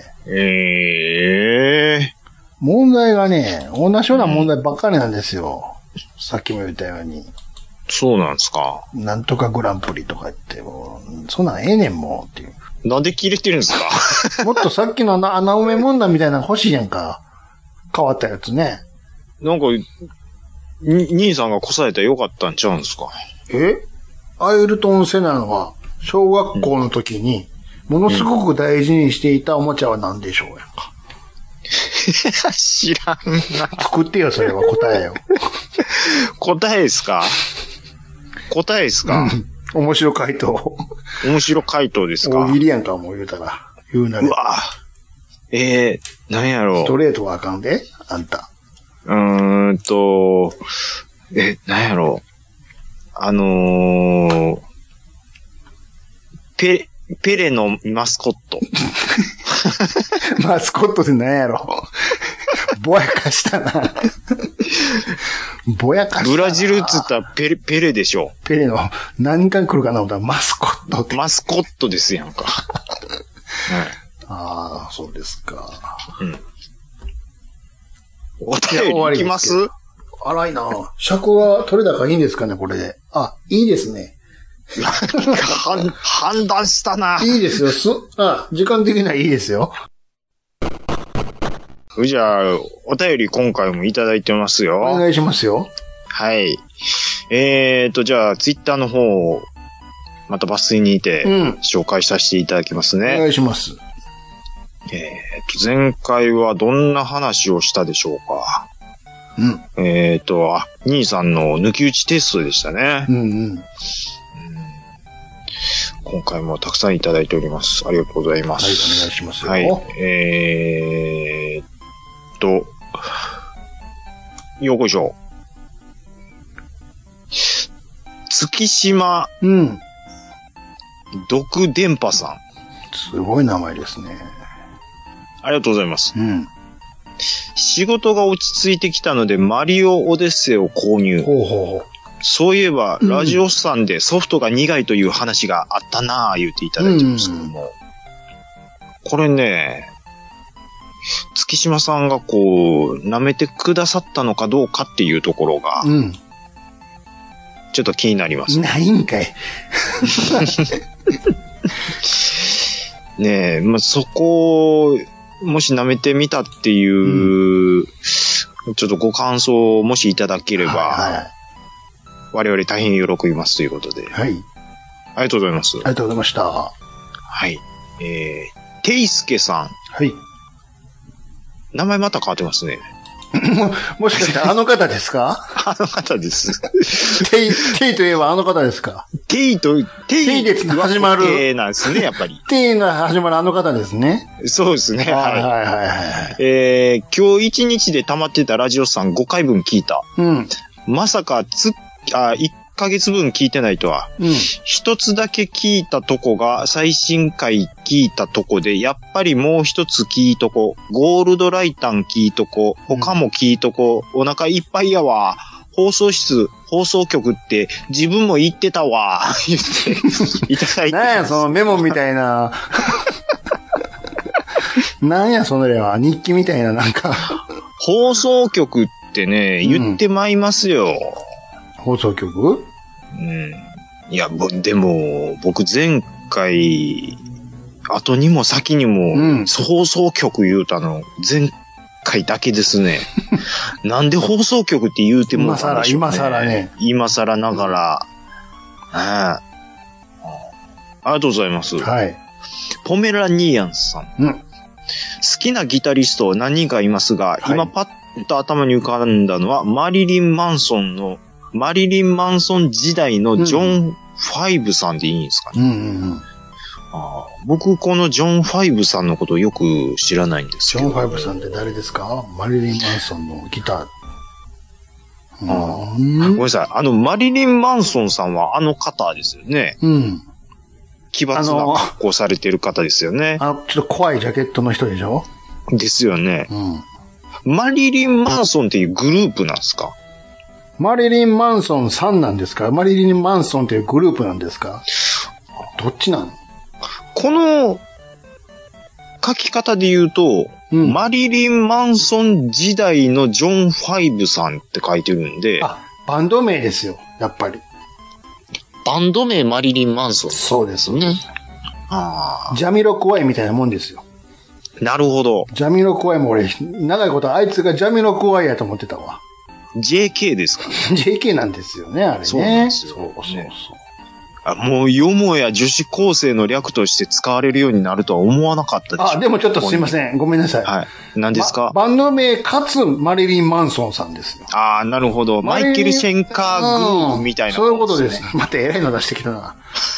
Speaker 3: ええー。
Speaker 1: 問題がね、同じような問題ばっかりなんですよ。うん、さっきも言ったように。
Speaker 3: そうなんですか。
Speaker 1: なんとかグランプリとか言って、もうそんなんええねんもんっていう。
Speaker 3: なんで切れてるんですか
Speaker 1: もっとさっきの穴埋め問題みたいなの欲しいやんか。変わったやつね。
Speaker 3: なんか、兄さんがこさえたらよかったんちゃうんですか。
Speaker 1: えアイルトン・セナは小学校の時にものすごく大事にしていたおもちゃは何でしょうやんか。
Speaker 3: 知らんな。
Speaker 1: 作ってよ、それは答えよ。
Speaker 3: 答えですか答えですか、
Speaker 1: うん、面白回答。
Speaker 3: 面白回答ですか。
Speaker 1: 大喜利やんか、もう言うたら。言うなれ。
Speaker 3: うわえー、なんやろう。
Speaker 1: ストレートはあかんで、あんた。
Speaker 3: うーんと、え、なんやろう。あのー、ペ、ペレのマスコット。
Speaker 1: マスコットって何やろ。ぼやかしたな。ぼやかしたな。
Speaker 3: ブラジルっつったらペレ、ペレでしょ。
Speaker 1: ペレの何回来るかな思ったらマスコットって。
Speaker 3: マスコットですやんか。はい、
Speaker 1: ああ、そうですか。
Speaker 3: うん。お便りいきます？
Speaker 1: 荒いな。尺は取れ高いいんですかね、これで。あ、いいですね。
Speaker 3: 判断したな。
Speaker 1: いいですよ。す、あ、時間的にはいいですよ。
Speaker 3: じゃあ、お便り今回もいただいてますよ。
Speaker 1: お願いしますよ。
Speaker 3: はい。えーと、じゃあ、ツイッターの方を、また抜粋にて、紹介させていただきますね。
Speaker 1: うん、お願いします。
Speaker 3: えーと、前回はどんな話をしたでしょうか。
Speaker 1: うん。
Speaker 3: えーと、あ、兄さんの抜き打ちテストでしたね。
Speaker 1: うんうん。
Speaker 3: 今回もたくさんいただいております。ありがとうございます。
Speaker 1: はい、お願いしますよ。
Speaker 3: はい。えーっと、よこいしょ。月島、
Speaker 1: うん。
Speaker 3: 毒電波さん。
Speaker 1: すごい名前ですね。
Speaker 3: ありがとうございます。
Speaker 1: うん。
Speaker 3: 仕事が落ち着いてきたので、マリオオデッセイを購入。
Speaker 1: ほうほう。
Speaker 3: そういえば、うん、ラジオさんでソフトが苦いという話があったなぁ、言っていただいてますけども。うん、これね、月島さんがこう、舐めてくださったのかどうかっていうところが、うん、ちょっと気になります。
Speaker 1: ないんかい。
Speaker 3: ねえ、まあ、そこを、もし舐めてみたっていう、うん、ちょっとご感想をもしいただければ、はいはい、我々大変喜びますということで。
Speaker 1: はい。
Speaker 3: ありがとうございます。
Speaker 1: ありがとうございました。
Speaker 3: はい。えー、ていすけさん。
Speaker 1: はい。
Speaker 3: 名前また変わってますね。
Speaker 1: も、もしかしてあの方ですか？
Speaker 3: あの方です。
Speaker 1: テイ、テイといえばあの方ですか？
Speaker 3: テイと、テイ。
Speaker 1: テイで始まる。
Speaker 3: テイなんですね、やっぱり。
Speaker 1: テイが始まるあの方ですね。
Speaker 3: そうですね。
Speaker 1: はいはいはいはい。
Speaker 3: えー、今日一日で溜まってたラジオさんごかいぶん聞いた。
Speaker 1: うん。
Speaker 3: まさかつ、あ、いっかげつぶん聞いてないとは。
Speaker 1: うん。
Speaker 3: 一つだけ聞いたとこが最新回聞いたとこで、やっぱりもう一つ聞いとこ、ゴールドライタン聞いとこ、他も聞いとこ、お腹いっぱいやわ。放送室、放送局って自分も言ってたわ。言っていただいて。
Speaker 1: なんや、そのメモみたいな。なんや、そのれは。日記みたいな、なんか。
Speaker 3: 放送局ってね、言ってまいますよ。うん、
Speaker 1: 放送局？
Speaker 3: うん。いや、でも、僕前回、後にも先にも、うん、放送局言うたの、前回だけですね。なんで放送局って言うてもたんでしょうね。
Speaker 1: 今更、今更ね。
Speaker 3: 今更ながら。うん、ありがとうございます。
Speaker 1: はい。
Speaker 3: ポメラニアンさん。
Speaker 1: うん。
Speaker 3: 好きなギタリスト何人かいますが、はい、今パッと頭に浮かんだのは、マリリン・マンソンの、マリリン・マンソン時代のジョン・ファイブさんでいいんですかね。
Speaker 1: うんうんうん、
Speaker 3: あ僕、このジョン・ファイブさんのことをよく知らないんですけど。
Speaker 1: ジョン・ファイブさんって誰ですか？マリリン・マンソンのギター。
Speaker 3: うん、ごめんなさい。あの、マリリン・マンソンさんはあの方ですよね。
Speaker 1: うん。
Speaker 3: 奇抜な格好されてる方ですよね。
Speaker 1: あの、ちょっと怖いジャケットの人でしょ？
Speaker 3: ですよね。
Speaker 1: うん。
Speaker 3: マリリン・マンソンっていうグループなんですか？
Speaker 1: マリリン・マンソンさんなんですか？マリリン・マンソンっていうグループなんですか？どっちなの？
Speaker 3: この書き方で言うと、うん、マリリン・マンソン時代のジョン・ファイブさんって書いてるんで。
Speaker 1: あ、バンド名ですよ、やっぱり。
Speaker 3: バンド名マリリン・マンソン。
Speaker 1: そうですね。
Speaker 3: ああ。
Speaker 1: ジャミロクワイみたいなもんですよ。
Speaker 3: なるほど。
Speaker 1: ジャミロクワイも俺、長いことあいつがジャミロクワイやと思ってたわ。
Speaker 3: ジェーケー ですか？
Speaker 1: ジェーケー なんですよね、あれね。
Speaker 3: そうなんですよ。
Speaker 1: そうそうそう。
Speaker 3: あ、もう、よもや女子高生の略として使われるようになるとは思わなかったでしょ。
Speaker 1: あ、でもちょっとすいません。ごめんなさい。
Speaker 3: はい。何ですか？
Speaker 1: バンド名かつマリリン・マンソンさんですよ。
Speaker 3: ああ、なるほど。マイケル・シェンカーグループみたいな、
Speaker 1: ねうん。そういうことです。また偉いの出してきたな。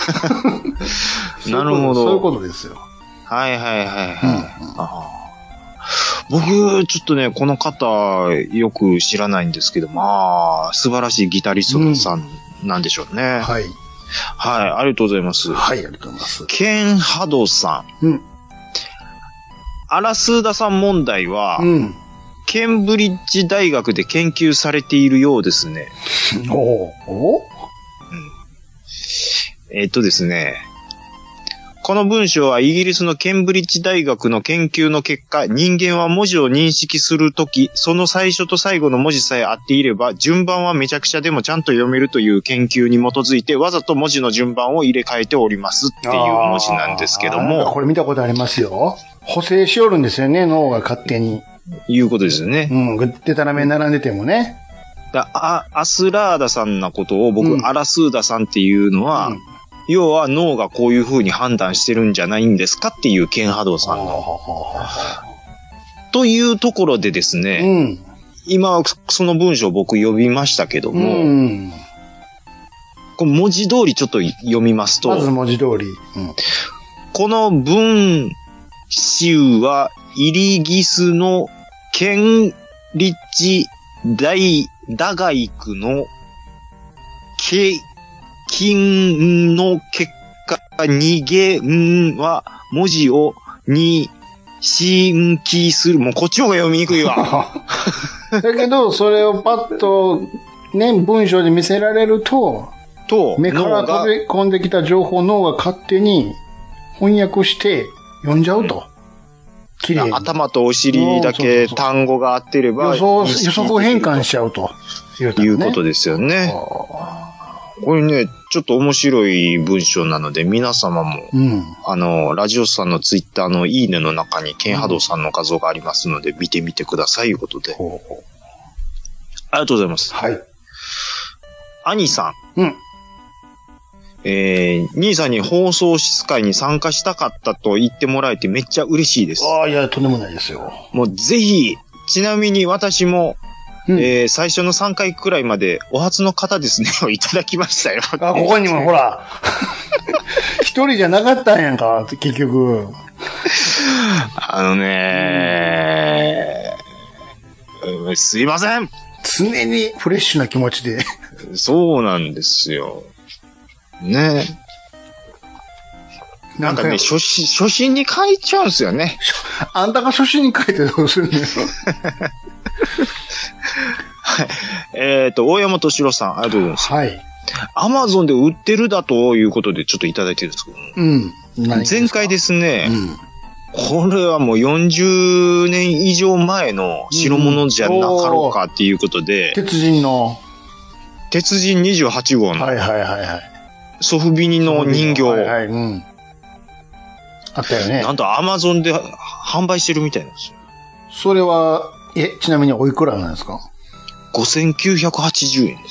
Speaker 3: なるほど。
Speaker 1: そういうことですよ。
Speaker 3: はいはいはいはい。うんあ僕、ちょっとね、この方、よく知らないんですけど、まあ、素晴らしいギタリストさんなんでしょうね。うん、
Speaker 1: はい。
Speaker 3: はい、ありがとうございます。
Speaker 1: はい、ありがとうございます。
Speaker 3: ケン・ハドさ
Speaker 1: ん。うん。
Speaker 3: アラスーダさん問題は、うん。ケンブリッジ大学で研究されているようですね。
Speaker 1: おお、うん。
Speaker 3: えー、っとですね。この文章はイギリスのケンブリッジ大学の研究の結果、人間は文字を認識するとき、その最初と最後の文字さえ合っていれば、順番はめちゃくちゃでもちゃんと読めるという研究に基づいて、わざと文字の順番を入れ替えておりますっていう文字なんですけども。
Speaker 1: これ見たことありますよ。補正しおるんですよね、脳が勝手に。
Speaker 3: いうことですよね。
Speaker 1: うん、でたらめ並んでてもね。
Speaker 3: だあアスラーダさんのことを僕、うん、アラスーダさんっていうのは、うん要は脳がこういう風に判断してるんじゃないんですかっていうケンハドーさんの。というところでですね、うん、今その文章を僕読みましたけども、うん、こ文字通りちょっと読みますと、
Speaker 1: まず文字通り、うん、
Speaker 3: この文集はイリギスのケンリッジ大打外区のケ金の結果、二元は文字をに新規する。もうこっちの方が読みにくいわ。
Speaker 1: だけど、それをパッとね、文章で見せられると、
Speaker 3: と
Speaker 1: 目から飛び込んできた情報を脳が勝手に翻訳して読んじゃうと。綺麗に。
Speaker 3: 頭とお尻だけ単語が合ってれば
Speaker 1: 予想、予測変換しちゃうと
Speaker 3: いう、ね、いうことですよね。これね、ちょっと面白い文章なので、皆様も、うん、あの、ラジオさんのツイッターのいいねの中に、ケンハドさんの画像がありますので、見てみてください、ということで。ほうほうありがとうございます。
Speaker 1: はい。
Speaker 3: 兄さ
Speaker 1: ん。うん。
Speaker 3: えー、兄さんに放送室会に参加したかったと言ってもらえてめっちゃ嬉しいです。
Speaker 1: ああ、いや、とんでもないですよ。
Speaker 3: もうぜひ、ちなみに私も、うん、えー、最初のさんかいくらいまで、お初の方ですね、をいただきましたよ。
Speaker 1: あ、ここにもほら。一人じゃなかったんやんか、結局。
Speaker 3: あのねー、うん、すいません。
Speaker 1: 常にフレッシュな気持ちで
Speaker 3: そうなんですよ。ね。なんかね、初心、初心に書いちゃうんですよね。
Speaker 1: あんたが初心に書いてどうするのよ。
Speaker 3: はい。えっと、大山敏郎さん、ありがとうございます。
Speaker 1: はい。
Speaker 3: アマゾンで売ってるだということでちょっといただいてるんですけど、
Speaker 1: うん。
Speaker 3: 前回ですね、
Speaker 1: うん、
Speaker 3: これはもうよんじゅうねん以上前の代物じゃなかろうかっていうことで、
Speaker 1: うん、鉄人の。
Speaker 3: 鉄人にじゅうはち号の。
Speaker 1: はいはいはいはい。
Speaker 3: ソフビニの人形。はいはい、
Speaker 1: うん。あったよね。
Speaker 3: なんとアマゾンで販売してるみたいなんですよ。
Speaker 1: それは、え、ちなみにおいくらなんですか？
Speaker 3: ごせんきゅうひゃくはちじゅうえんです。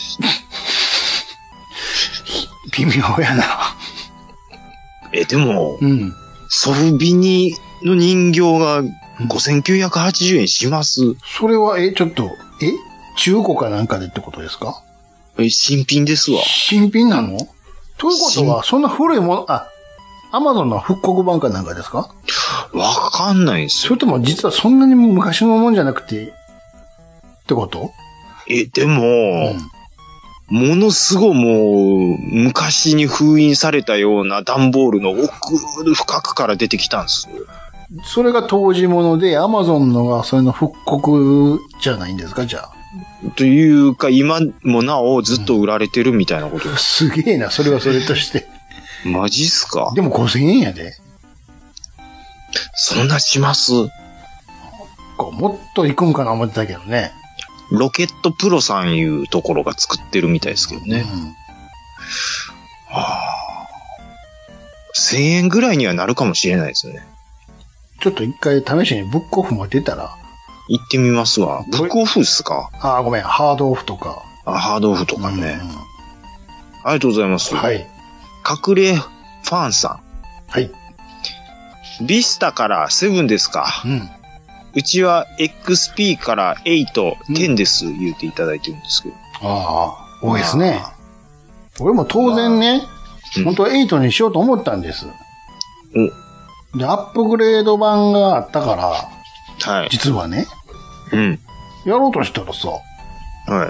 Speaker 1: 微妙やな。
Speaker 3: え、でも、
Speaker 1: うん、
Speaker 3: ソフビニの人形がごせんきゅうひゃくはちじゅうえんします。うん、
Speaker 1: それは、え、ちょっと、え中古かなんかでってことですか？
Speaker 3: え、新品ですわ。
Speaker 1: 新品なの？ということは、そんな古いもの、あ、アマゾンの復刻版かなんかですか？
Speaker 3: わかんないですよ。
Speaker 1: それとも実はそんなに昔のもんじゃなくて、ってこと？
Speaker 3: え、でも、うん、ものすごいもう、昔に封印されたような段ボールの奥深くから出てきたんです。
Speaker 1: それが当時もので、アマゾンのがそれの復刻じゃないんですか、じゃあ。
Speaker 3: というか、今もなおずっと売られてるみたいなことです。
Speaker 1: うん、すげえな、それはそれとして。
Speaker 3: マジっすか？
Speaker 1: でもごせんえんやで。
Speaker 3: そんなします？
Speaker 1: もっと行くんかな思ってたけどね。
Speaker 3: ロケットプロさんいうところが作ってるみたいですけどね。うん、はあ、せんえんぐらいにはなるかもしれないですね。
Speaker 1: ちょっと一回試しにブックオフも出たら。
Speaker 3: 行ってみますわ。ブックオフっすか？
Speaker 1: ああ、ごめん。ハードオフとか。
Speaker 3: あ、ハードオフとかね。うん、ありがとうございます。
Speaker 1: はい。
Speaker 3: 隠れファンさん。
Speaker 1: はい。
Speaker 3: ビスタからセブンですか？うん。うちは エックスピー からエイト、テンです、言うていただいてるんですけど。
Speaker 1: ああ、多いですね。俺も当然ね、本当はエイトにしようと思ったんです。うん。で、アップグレード版があったから、はい。実はね。うん。やろうとしたらさ、はい。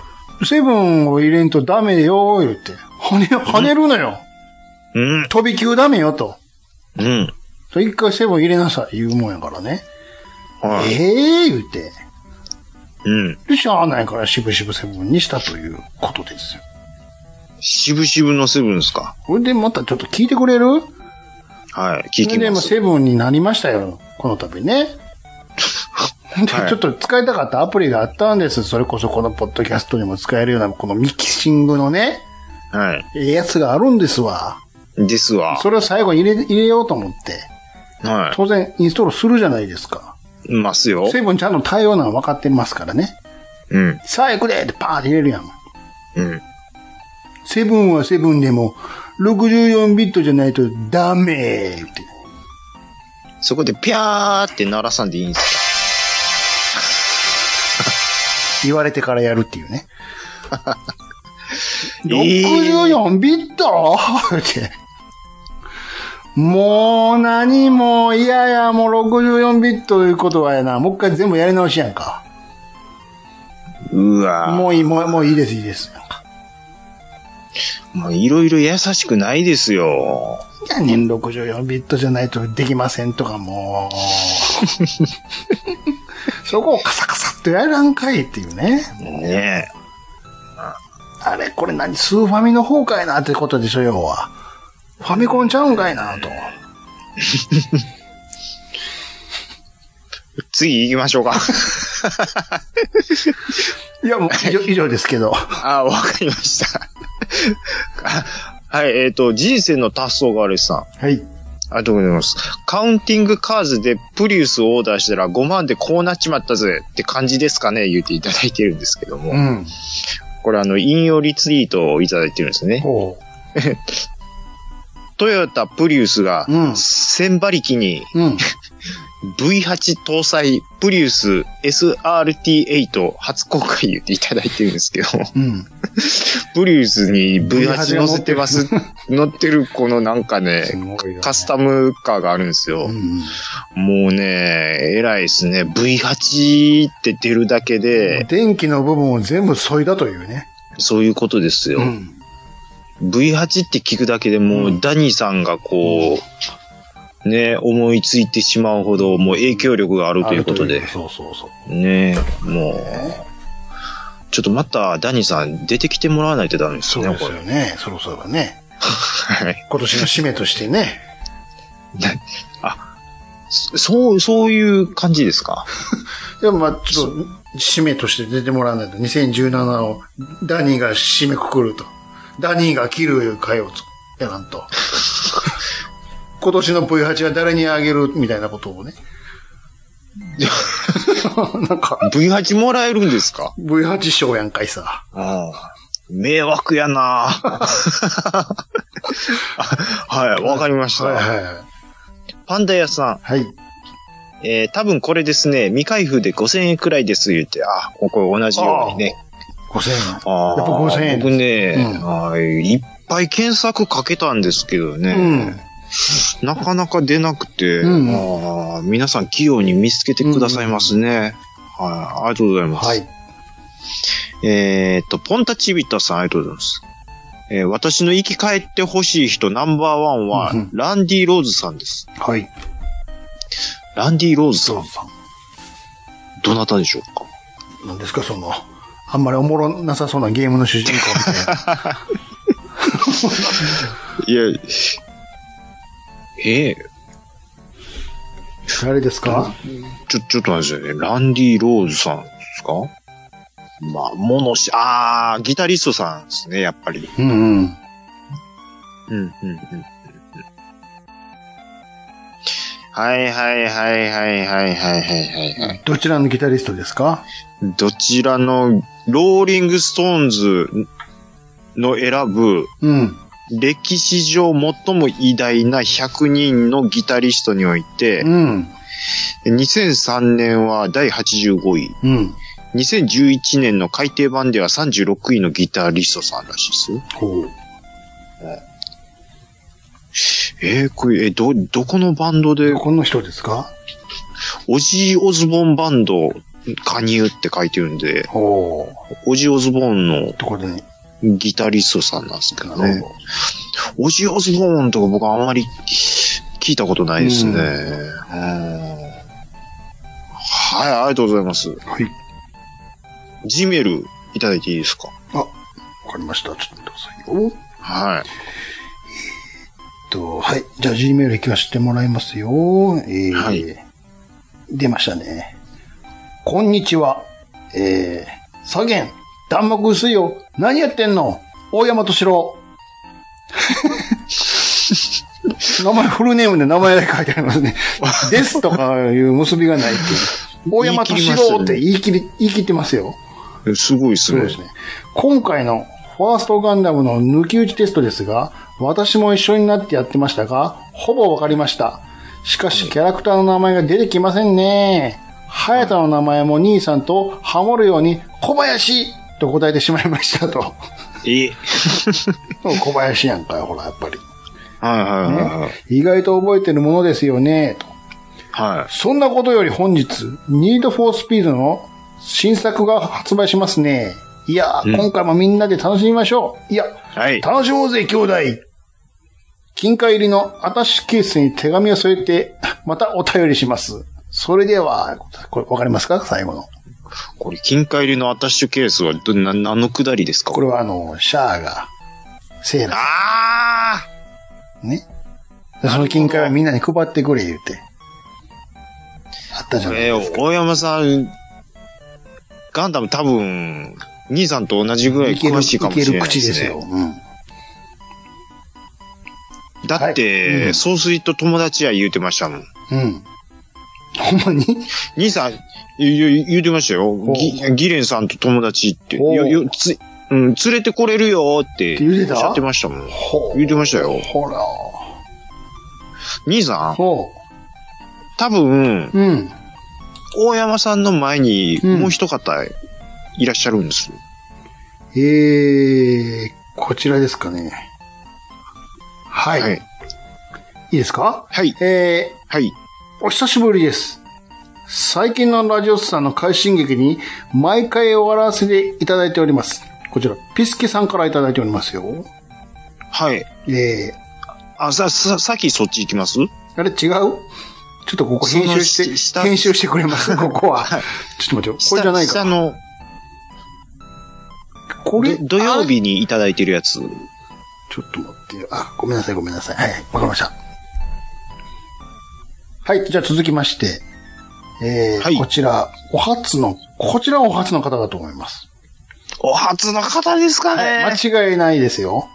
Speaker 1: セブンを入れんとダメよ、言って。跳ね、跳ねるのよ。うん。飛び級ダメよ、と。うん。それ一回セブン入れなさい、言うもんやからね。はい、ええー、言うて。うん。で、しゃあないから渋々セブンにしたということですよ。
Speaker 3: 渋々のセブンですか？
Speaker 1: これでまたちょっと聞いてくれる？はい、
Speaker 3: 聞きます。それ
Speaker 1: でもセブンになりましたよ、この度ね。で、はい、ちょっと使いたかったアプリがあったんです。それこそこのポッドキャストにも使えるような、このミキシングのね。はい。ええやつがあるんですわ。
Speaker 3: ですわ。
Speaker 1: それを最後に入れ、入れようと思って。はい。当然インストールするじゃないですか。
Speaker 3: ますよ。
Speaker 1: セブンちゃんと対応なの分かってますからね。うん。さあ行くでってパーって入れるやん。うん。セブンはセブンでも、ろくじゅうよんビットじゃないとダメーって。
Speaker 3: そこでピャーって鳴らさんでいいんです
Speaker 1: か？言われてからやるっていうね。ろくじゅうよんビットって。もう何も、いやいや、もうろくじゅうよんビットということはやな、もう一回全部やり直しやんか。
Speaker 3: うわ
Speaker 1: もういい、もう、もういいです、いいです。
Speaker 3: もういろいろ優しくないですよ。
Speaker 1: いやねん、ろくじゅうよんビットじゃないとできませんとかもう。そこをカサカサっとやらんかいっていうね。ねえ。あれ、これ何、スーファミの方かいなってことでしょ、要は。ファミコンちゃうんかいなと。
Speaker 3: 次行きましょうか。
Speaker 1: いや、もう以上、以上ですけど。
Speaker 3: あ、わかりました。はい、えっ、ー、と、人生の達走があれさん。はい。ありがとうございます。カウンティングカーズでプリウスをオーダーしたらごまんでこうなっちまったぜって感じですかね、言っていただいてるんですけども。うん。これあの、引用リツイートをいただいてるんですね。ほう。トヨタプリウスが、せん馬力に、うん、ブイはち 搭載プリウス エスアールティーエイト 初公開言っていただいてるんですけど、うん、プリウスに ブイはち 乗せてます、乗ってるこのなんかね、ねカスタムカーがあるんですよ。うん、もうね、偉いですね。ブイはち って出るだけで。
Speaker 1: 電気の部分を全部削いだというね。
Speaker 3: そういうことですよ。うん、ブイはち って聞くだけでもう、うん、ダニーさんがこう、ね、思いついてしまうほど、もう影響力があるということで。
Speaker 1: そうそうそう。
Speaker 3: ね、もう、ちょっとまたダニーさん出てきてもらわないとダメですね、
Speaker 1: そうですよね。そろそろね。はい。今年の締めとしてね。
Speaker 3: あ、そう、そういう感じですか。
Speaker 1: でもまあ、ちょっと、締めとして出てもらわないと、にせんじゅうななをダニーが締めくくると。ダニーが切る回をやらんと。今年の ブイはち は誰にあげるみたいなことをね。
Speaker 3: なんか。ブイはち もらえるんですか？
Speaker 1: ブイはち 賞やんかいさ。
Speaker 3: ああ。迷惑やなはい、わかりました。はいはい、パンダ屋さん。
Speaker 1: はい。
Speaker 3: えー、多分これですね、未開封でごせんえんくらいです言って、あ、ここ同じようにね。
Speaker 1: ごせんえん。
Speaker 3: ああ。やっぱごせんえん。僕ね、うん、はい、いっぱい検索かけたんですけどね。うん、なかなか出なくて、うん、あ皆さん器用に見つけてくださいますね。うん、はい、ありがとうございます。はい。えー、っと、ポンタチビタさん、ありがとうございます。えー、私の生き返ってほしい人ナンバーワンは、うん、ランディ・ローズさんです。
Speaker 1: はい。
Speaker 3: ランディ・ローズさん。さんどなたでしょうか？
Speaker 1: 何ですか、その、あんまりおもろなさそうなゲームの主人公みたいな。
Speaker 3: いや、ええ
Speaker 1: ー。誰ですか？
Speaker 3: ちょ、ちょっと待ってくださいね。ランディ・ローズさんですか？まあ、ものし、あー、ギタリストさんですね、やっぱり。
Speaker 1: うんうん。うん、
Speaker 3: うん、うん。はいはいはいはいはいはいはいはい。
Speaker 1: どちらのギタリストですか？
Speaker 3: どちらの、ローリングストーンズの選ぶ、
Speaker 1: うん。
Speaker 3: 歴史上最も偉大なひゃくにんのギタリストにおいて、
Speaker 1: うん。
Speaker 3: にせんさんねんはだいはちじゅうごい。
Speaker 1: うん。
Speaker 3: にせんじゅういちねんの改訂版ではさんじゅうろくいのギタリストさんらしいですよ。
Speaker 1: ほう。
Speaker 3: えー、これ、え、ど、どこのバンドで？
Speaker 1: どこの人ですか？
Speaker 3: オジー・オズボーンバンド加入って書いてるんで、
Speaker 1: ほ
Speaker 3: う。オジー・オズボーンの
Speaker 1: どこで
Speaker 3: ギタリストさんなんですけどね。オジー・オズボーンとか僕あんまり聞いたことないですね。うん、はい、ありがとうございます。
Speaker 1: はい。
Speaker 3: G メールいただいていいですか？
Speaker 1: あ、わかりました。ちょっと待ってくださいよ。
Speaker 3: はい。
Speaker 1: えー、っと、はい。じゃあ G メール行かせてもらいますよ。えー、はい。出ましたね。こんにちは。えー、左舷、弾幕薄いよ。何やってんの？大山敏郎。名前、フルネームで名前だけ書いてありますね。ですとかいう結びがないっていう。大山敏郎って言い切り、言い切ってますよ。
Speaker 3: すごいすごい。
Speaker 1: そうですね。今回のファーストガンダムの抜き打ちテストですが、私も一緒になってやってましたが、ほぼわかりました。しかしキャラクターの名前が出てきませんね。ハヤタの名前も兄さんとハモるように、小林と答えてしまいましたと。
Speaker 3: え
Speaker 1: 小林やんかよ、ほら、やっぱり。
Speaker 3: はいはいはい、はいね。
Speaker 1: 意外と覚えてるものですよね、と。
Speaker 3: はい。
Speaker 1: そんなことより本日、ニードフォースピードの新作が発売しますね。いや、うん、今回もみんなで楽しみましょう。いや、
Speaker 3: はい、
Speaker 1: 楽しもうぜ、兄弟。金貨入りのアタッシュケースに手紙を添えて、またお便りします。それでは、これわかりますか？最後の。
Speaker 3: これ、金貨入りのアタッシュケースは、ど、な、何のくだりですか？
Speaker 1: これはあの、シャアが、セーラー。
Speaker 3: あ
Speaker 1: ーね。その金貨はみんなに配ってくれ、言うて。あったじゃないですか。
Speaker 3: えー、大山さん、ガンダム多分、兄さんと同じぐらい詳しいかもしれないですね。いける口ですよ。うん。だって、はいうん、総帥と友達や言うてましたもん。
Speaker 1: うん。ほんまに
Speaker 3: 兄さん、言, 言うてましたよ。ギ, ギレンさんと友達って、よよつうん、連れてこれるよっておっしゃってましたもん。言うてましたよ。
Speaker 1: ほら。
Speaker 3: 兄さん、
Speaker 1: ほ
Speaker 3: 多分、
Speaker 1: うん、
Speaker 3: 大山さんの前にもう一方いらっしゃるんです。
Speaker 1: うん、えー、こちらですかね。はい。はい、いいですか？
Speaker 3: はい。
Speaker 1: えー、
Speaker 3: はい。
Speaker 1: お久しぶりです。最近のラジオスさんの快進撃に毎回終わらせていただいております。 こちら、ピスケさんからいただいておりますよ。
Speaker 3: はい。
Speaker 1: ええ
Speaker 3: ー。あ、さ、さ、さっきそっち行きます？
Speaker 1: あれ違う？ちょっとここ編集して、編集してくれますここは。はい、ちょっと待って、これじゃないか。下の、これ、
Speaker 3: 土曜日にいただいてるやつ。ちょ
Speaker 1: っと待ってよ。あ、ごめんなさい、ごめんなさい。はい、わかりました。はい、じゃあ続きまして、えー、はい、こちら、お初の、こちらはお初の方だと思います。
Speaker 3: お初の方ですかね、
Speaker 1: はい、間違いないですよ。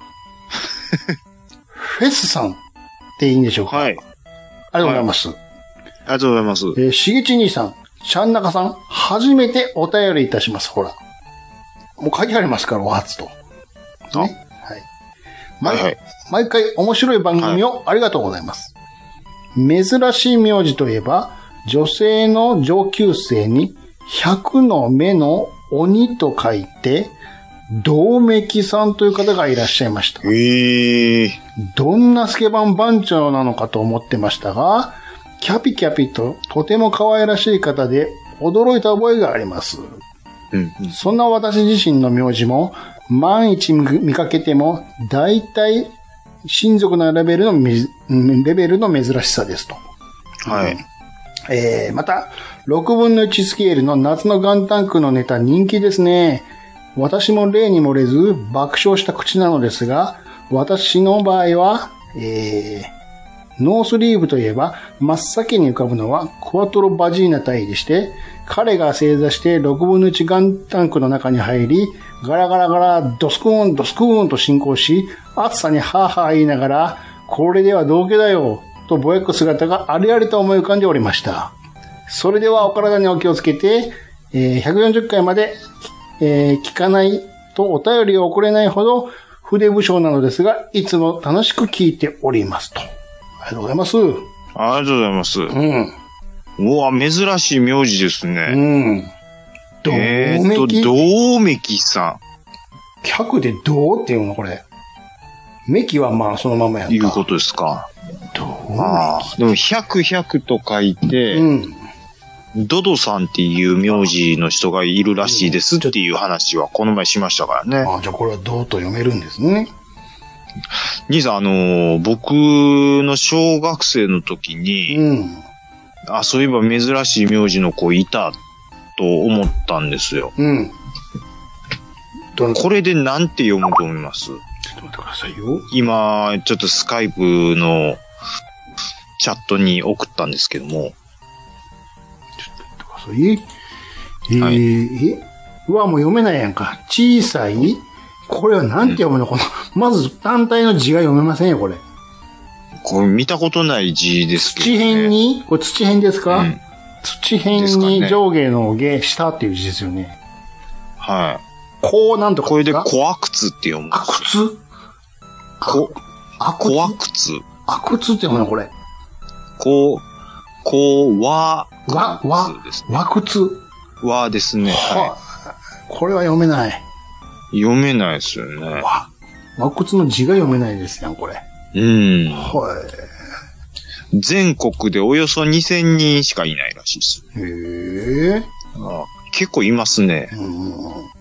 Speaker 1: フェスさんっていいんでしょうか？はい。ありがとうございます。はい、
Speaker 3: ありがとうございます。
Speaker 1: えー、しげち兄さん、ちゃんなかさん、初めてお便りいたします。ほら。もう書いてありますから、お初と。ね。はい。毎、はいはい、毎回面白い番組をありがとうございます。はい、珍しい名字といえば、女性の上級生に百の目の鬼と書いて、道めきさんという方がいらっしゃいました。
Speaker 3: へー。
Speaker 1: どんなスケバン番長なのかと思ってましたが、キャピキャピととても可愛らしい方で驚いた覚えがあります。うんうん、そんな私自身の名字も万一見かけても大体親族のレベルのレベルの珍しさですと。
Speaker 3: はい。
Speaker 1: うん、えー、またろくぶんのいちスケールの夏のガンタンクのネタ人気ですね。私も例に漏れず爆笑した口なのですが、私の場合は、えー、ノースリーブといえば真っ先に浮かぶのはクワトロバジーナ隊でして、彼が正座してろくぶんのいちガンタンクの中に入り、ガラガラガラドスクーンドスクーンと進行し、暑さにハーハー言いながら、これでは道化だよとぼやく姿がありありと思い浮かんでおりました。それではお体にお気をつけて、えー、ひゃくよんじゅっかいまで、えー、聞かないとお便りを送れないほど筆不詳なのですが、いつも楽しく聞いておりますと。ありがとうございます。
Speaker 3: ありがとうございます。うん。うわ、珍しい名字ですね。
Speaker 1: うん。
Speaker 3: どうめき、どうめきさん。
Speaker 1: 百でどうっていうのこれ。めきはまあそのままやった。
Speaker 3: いうことですか。
Speaker 1: どうめき。
Speaker 3: ああ。でも百百と書いて、うん。ドドさんっていう名字の人がいるらしいですっていう話はこの前しましたからね。
Speaker 1: ああ、じゃあこれはどうと読めるんですね。
Speaker 3: 兄さん、あのー、僕の小学生の時に、うん。あ、そういえば珍しい名字の子いたと思ったんですよ。
Speaker 1: うん。
Speaker 3: これでなんて読むと思います？
Speaker 1: ちょっと待ってくださいよ。
Speaker 3: 今、ちょっとスカイプのチャットに送ったんですけども。
Speaker 1: えー、えー、はい、えうわ、もう読めないやんか。小さいこれはなんて読むの、うん、この、まず単体の字が読めませんよ、これ。
Speaker 3: これ見たことない字ですけど、ね。
Speaker 1: 土辺に、これ土辺ですか、うん、土辺に上下の下、下っていう字ですよね。
Speaker 3: はい。
Speaker 1: こうなんとか
Speaker 3: これでコアクツって読むんですよ。
Speaker 1: アクツ
Speaker 3: こ、コアクツ。
Speaker 1: アクツって読むの、これ。
Speaker 3: こう、こう、わ、
Speaker 1: わ、わ、わくつ。
Speaker 3: わですね。は
Speaker 1: い。これは読めない。
Speaker 3: 読めないですよね。
Speaker 1: わ、わくつの字が読めないですやん、これ。
Speaker 3: うん。
Speaker 1: はい。
Speaker 3: 全国でおよそにせんにんしかいないらしいです。
Speaker 1: へえ。
Speaker 3: あ、結構いますね。
Speaker 1: うん。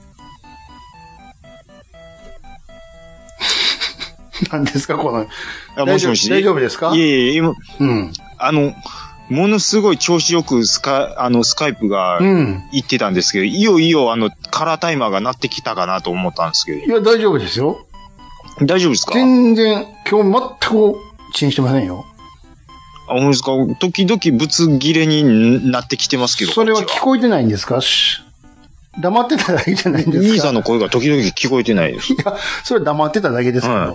Speaker 1: 何ですか、この。
Speaker 3: あ、もしもし。
Speaker 1: 大丈夫ですか？
Speaker 3: いえいえ、今、
Speaker 1: うん。
Speaker 3: あの、ものすごい調子よくスカ、あの、スカイプが言ってたんですけど、うん、いよいよあの、カラータイマーが鳴ってきたかなと思ったんですけど。
Speaker 1: いや、大丈夫ですよ。
Speaker 3: 大丈夫ですか？
Speaker 1: 全然、今日全く遅延してませんよ。
Speaker 3: あ、本当ですか？時々ぶつ切れになってきてますけど。
Speaker 1: それは聞こえてないんですか？黙ってただけじゃないんですか？
Speaker 3: 兄さんの声が時々聞こえてないです。
Speaker 1: いや、それは黙ってただけですけど。はい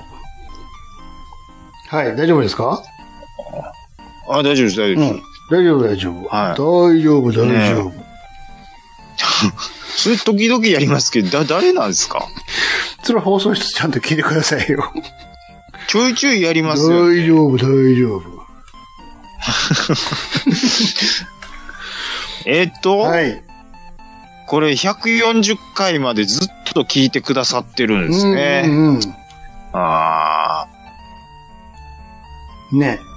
Speaker 1: 、はい、大丈夫ですか？
Speaker 3: あ、大丈夫です、大丈夫です。うん、
Speaker 1: 大丈夫、大丈夫。
Speaker 3: はい。
Speaker 1: 大丈夫、大丈夫。ね、
Speaker 3: それ時々やりますけど、だ、誰なんですか？
Speaker 1: それは放送室ちゃんと聞いてくださいよ。
Speaker 3: ちょいちょいやりますよ、
Speaker 1: ね。大丈夫、大丈夫。
Speaker 3: えっと、
Speaker 1: はい。
Speaker 3: これひゃくよんじゅっかいまでずっと聞いてくださってるんですね。
Speaker 1: うんうんうん、
Speaker 3: あ
Speaker 1: ー。ね。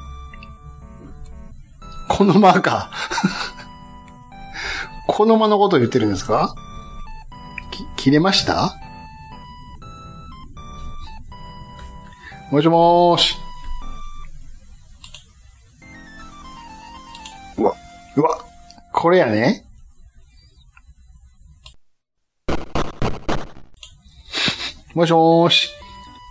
Speaker 1: この間か。この間のことを言ってるんですか？き、切れました？ もしもーし。うわ、うわ、これやね。もしもーし。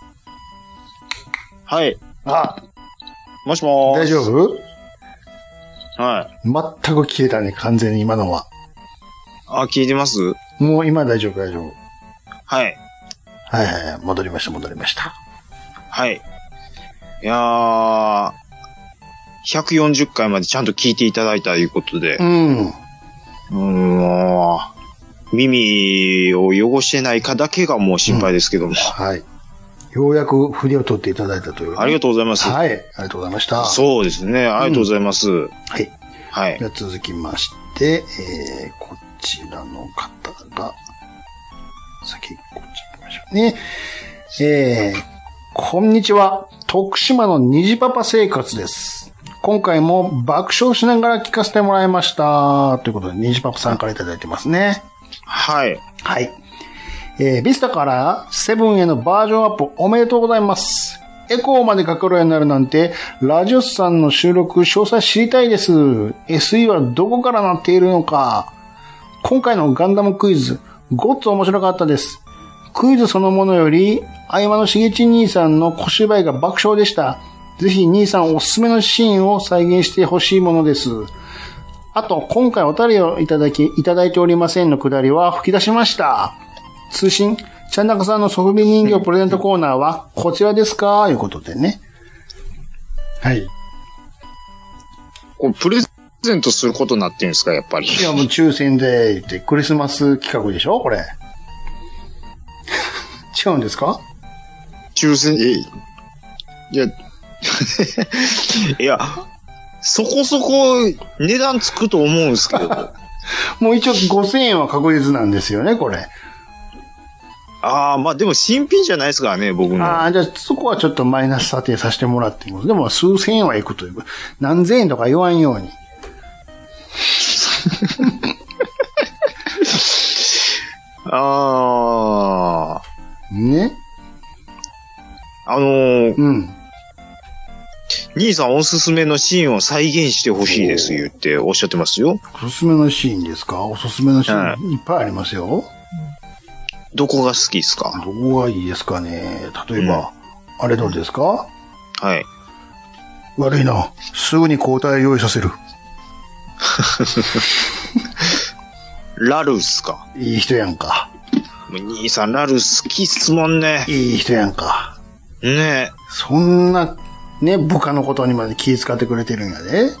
Speaker 3: はい。
Speaker 1: あ、
Speaker 3: もしもーし。
Speaker 1: 大丈夫？
Speaker 3: はい。
Speaker 1: 全く消えたね、完全に今のは。
Speaker 3: あ、聞いてます？
Speaker 1: もう今大丈夫、大丈夫。
Speaker 3: はい。
Speaker 1: はいはいはい、戻りました、戻りました。
Speaker 3: はい。いやー、ひゃくよんじゅっかいまでちゃんと聞いていただいたということで。
Speaker 1: うん。
Speaker 3: うーん、もう、耳を汚してないかだけがもう心配ですけども。うん、
Speaker 1: はい。ようやく筆を取っていただいたという、ね。
Speaker 3: ありがとうございます。
Speaker 1: はい。ありがとうございました。
Speaker 3: そうですね。ありがとうございます。うん、
Speaker 1: はい。
Speaker 3: はい。
Speaker 1: じゃあ続きまして、えー、こちらの方が、先、こっち行きましょうね。えー、こんにちは。徳島の虹パパ生活です。今回も爆笑しながら聞かせてもらいました。ということで、虹パパさんからいただいてますね。
Speaker 3: はい。
Speaker 1: はい。えー、ビスタからセブンへのバージョンアップおめでとうございます。エコーまでかかるようになるなんて、ラジオスさんの収録詳細知りたいです。エスイー はどこからなっているのか。今回のガンダムクイズ、ごっつ面白かったです。クイズそのものより、合間のしげち兄さんの小芝居が爆笑でした。ぜひ兄さんおすすめのシーンを再現してほしいものです。あと、今回お便りをいただき、いただいておりませんのくだりは吹き出しました。通信、ちゃんなかさんのソフビ人形プレゼントコーナーはこちらですかということでね。はい。
Speaker 3: これプレゼントすることになってるんですか、やっぱり。
Speaker 1: いや、もう抽選で言ってクリスマス企画でしょこれ。違うんですか？
Speaker 3: 抽選、え、いや、いや、そこそこ値段つくと思うんですけど。
Speaker 1: もう一応ごせんえんは確実なんですよね、これ。
Speaker 3: ああ、まあでも新品じゃないですからね、僕の。
Speaker 1: ああ、じゃあそこはちょっとマイナス査定させてもらっています。でも数千円はいくという。何千円とか言わんように。
Speaker 3: ああ。
Speaker 1: ね。
Speaker 3: あのー、
Speaker 1: うん。
Speaker 3: 兄さんおすすめのシーンを再現してほしいです言っておっしゃってますよ。
Speaker 1: おすすめのシーンですか？おすすめのシーンいっぱいありますよ。
Speaker 3: どこが好きですか？
Speaker 1: どこがいいですかね。例えば、うん、あれどうですか？
Speaker 3: はい。
Speaker 1: 悪いな。すぐに交代用意させる。
Speaker 3: ラルっすか？
Speaker 1: いい人やんか。
Speaker 3: 兄さんラル好きっすもんね。
Speaker 1: いい人やんか。
Speaker 3: ねえ。
Speaker 1: そんな、ね、部下のことにまで気遣ってくれてるんやで。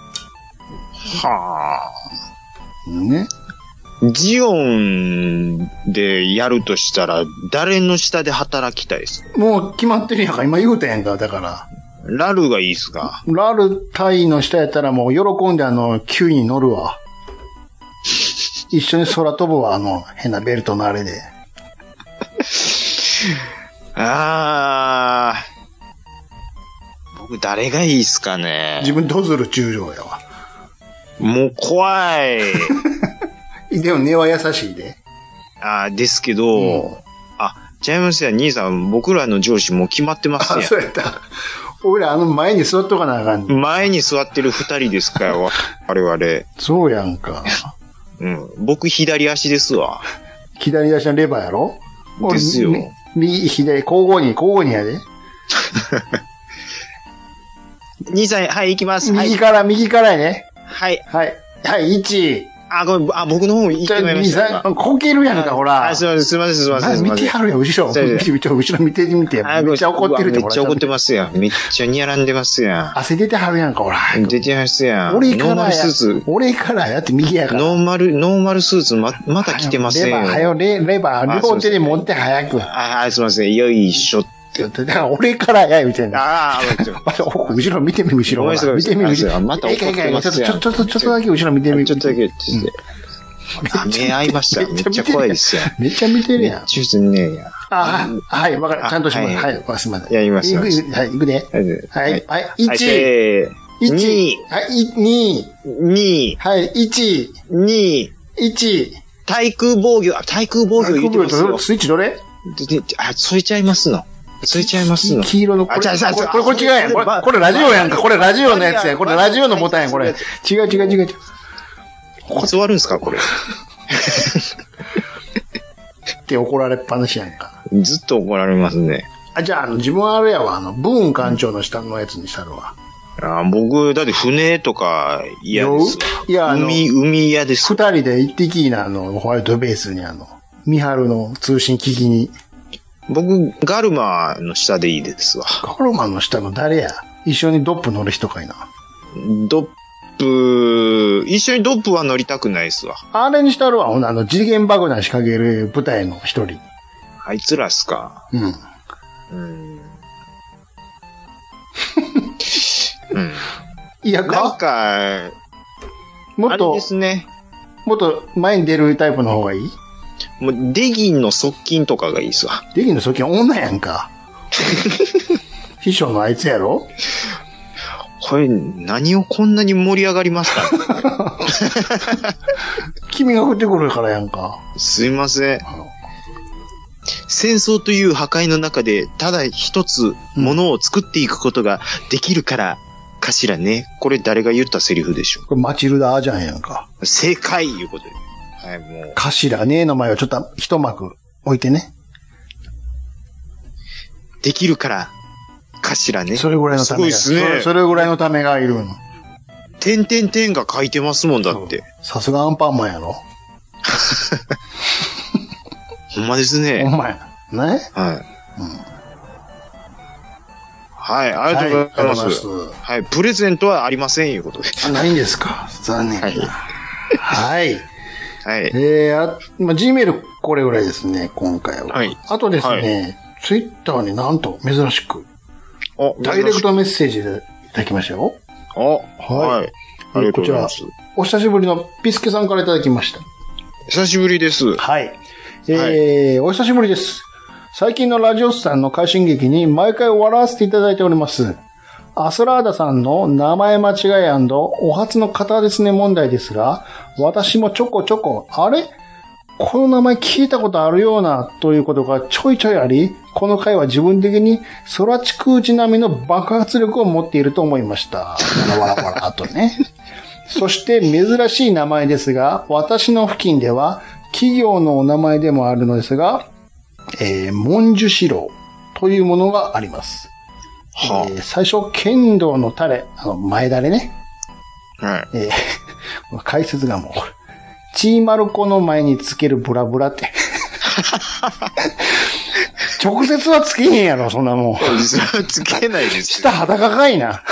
Speaker 3: は
Speaker 1: あ。ね。
Speaker 3: ジオンでやるとしたら、誰の下で働きたいですか？
Speaker 1: もう決まってるやんか。今言うたやんか。だから。
Speaker 3: ラルがいいっすか？
Speaker 1: ラル隊の下やったらもう喜んであの、キュウに乗るわ。一緒に空飛ぶわ、あの、変なベルトのあれで。
Speaker 3: あー。僕誰がいいっすかね？
Speaker 1: 自分ドズル中将やわ。
Speaker 3: もう怖い。
Speaker 1: でも根は優しいで。
Speaker 3: あー、ですけど、うん、あ、ちゃいますや、兄さん、僕らの上司もう決まってますやん。
Speaker 1: あ、そうやった。俺らあの前に座っとかなあかんねん。
Speaker 3: 前に座ってる二人ですから、我々。
Speaker 1: そうやんか。
Speaker 3: うん。僕左足ですわ。
Speaker 1: 左足のレバーやろ？
Speaker 3: ですよ。
Speaker 1: 右、左、交互に、交互にやで。
Speaker 3: 兄さん、はい、行きます。
Speaker 1: 右から、はい、右からやね。
Speaker 3: はい。
Speaker 1: はい。はい、いち。
Speaker 3: あ、ごめん、あ、僕の方行ってまいりました。
Speaker 1: こけるやんか、ほら。
Speaker 3: あ、すいません、すいません、すいません。
Speaker 1: 見てはるやん、後ろ。後ろ見てみて。めっちゃ怒ってるって、
Speaker 3: めっちゃ怒ってますやん。めっちゃにやらんでますやん。
Speaker 1: 汗出てはるやんか、ほら。
Speaker 3: 出てますやん。
Speaker 1: 俺からや。ノーマル
Speaker 3: スーツ。
Speaker 1: 俺からやって右やから。
Speaker 3: ノーマル、ノーマルスーツ、ま、また着てませんよ。
Speaker 1: レバー、はよ、レ、レバー、両手で持って早く。
Speaker 3: あ、あ、すいません、よいしょ。
Speaker 1: だから俺からや、みたいな。
Speaker 3: ああ、
Speaker 1: 後ろ見てみ、後ろ。見てみ、後ろ。
Speaker 3: また怒ってます
Speaker 1: やん。ちょっと、ちょっと、ちょっとだけ後ろ見てみ。
Speaker 3: ちょっとだけ、ちょっと。目合いました。めっちゃ怖いですよ。
Speaker 1: めっちゃ見てるやん。
Speaker 3: めっちゃねや。
Speaker 1: ああ、はい、わかる。ちゃんとします。はい、すみません。
Speaker 3: やります。
Speaker 1: はい、行くで。はい、はい、いち。
Speaker 3: いち。
Speaker 1: はい、に。
Speaker 3: に。
Speaker 1: はい、いち。
Speaker 3: に。
Speaker 1: いち。
Speaker 3: 対空防御、対空防御言ってますよ。
Speaker 1: スイッチどれ？
Speaker 3: あ、そいちゃいますの。 忘れちゃいますの。
Speaker 1: 黄色の、これ、
Speaker 3: あ、違う違う違う
Speaker 1: これ、これ違うやん。これ、これラジオやんか。これラジオのやつやん。これラジオのボタンやん、これ。違う違う違う違う。
Speaker 3: いつ終わるんすか、これ。
Speaker 1: って怒られっぱなしやんか。
Speaker 3: ずっと怒られますね。
Speaker 1: あ、じゃあ、あの、自分はあれやわ、あの、ブーン艦長の下のやつにしたるわ。
Speaker 3: あ僕、だって船とか嫌です。
Speaker 1: いや、あの、
Speaker 3: 海、海嫌です。
Speaker 1: 二人で行ってきーな、あの、ホワイトベースにあの、ミハルの通信機器に。
Speaker 3: 僕、ガルマの下でいいですわ。
Speaker 1: ガルマの下の誰や？一緒にドップ乗る人かいな。
Speaker 3: ドップ、一緒にドップは乗りたくないですわ。
Speaker 1: あれにしたるわ、ほんなあの、次元爆弾仕掛ける部隊の一人。
Speaker 3: あいつらっすか。
Speaker 1: うん。
Speaker 3: うん。うん。
Speaker 1: いや、
Speaker 3: なんか、
Speaker 1: もっと、
Speaker 3: あれですね。
Speaker 1: もっと前に出るタイプの方がいい？
Speaker 3: もう、デギンの側近とかがいいっすわ。
Speaker 1: デギンの側近女やんか。秘書のあいつやろ？
Speaker 3: これ、何をこんなに盛り上がりますか？
Speaker 1: 君が降ってくるからやんか。
Speaker 3: すいません。戦争という破壊の中で、ただ一つものを作っていくことができるからかしらね。これ誰が言ったセリフでしょう？
Speaker 1: これマチルダ・アジャンやんか。
Speaker 3: 正解いうことで。はい、もう。
Speaker 1: かしらねえの前をちょっと一幕置いてね。
Speaker 3: できるからかしらね。
Speaker 1: それぐらいのためが。
Speaker 3: すごいですね。
Speaker 1: それ、それぐらいのためがいるの。
Speaker 3: 点々点が書いてますもんだって。
Speaker 1: さすがアンパンマンやろ。
Speaker 3: ほんまですね。
Speaker 1: ほんまや。ね。
Speaker 3: はい。うん、はい、ありがとうございます。はい、はい、プレゼントはありませんいうことで。
Speaker 1: あ、ないんですか。残念。はい。はい。
Speaker 3: はい。
Speaker 1: えー、あ、まあ、Gmail これぐらいですね、今回は。はい。あとですね、はい、Twitter になんと珍しく、ダイレクトメッセージでいただきましたよ。
Speaker 3: あ、はい。はい。ありがとうございます。
Speaker 1: お久しぶりのピスケさんからいただきました。
Speaker 3: 久しぶりです。
Speaker 1: はい。えー、はい、お久しぶりです。最近のラジオスさんの快進撃に毎回笑わせていただいております。アスラーダさんの名前間違い&お初の方ですね問題ですが、私もちょこちょこ、あれこの名前聞いたことあるようなということがちょいちょいあり、この回は自分的に空地空地並みの爆発力を持っていると思いました。わらわらわらとね。そして珍しい名前ですが、私の付近では企業のお名前でもあるのですが、えー、文殊四郎というものがあります。はあえー、最初、剣道のタレ、あの、前タレね。
Speaker 3: はい。
Speaker 1: えー、解説がもう、チーマルコの前につけるブラブラって。直接はつけへんやろ、そんなもん。
Speaker 3: つけないです。
Speaker 1: 下裸かいな。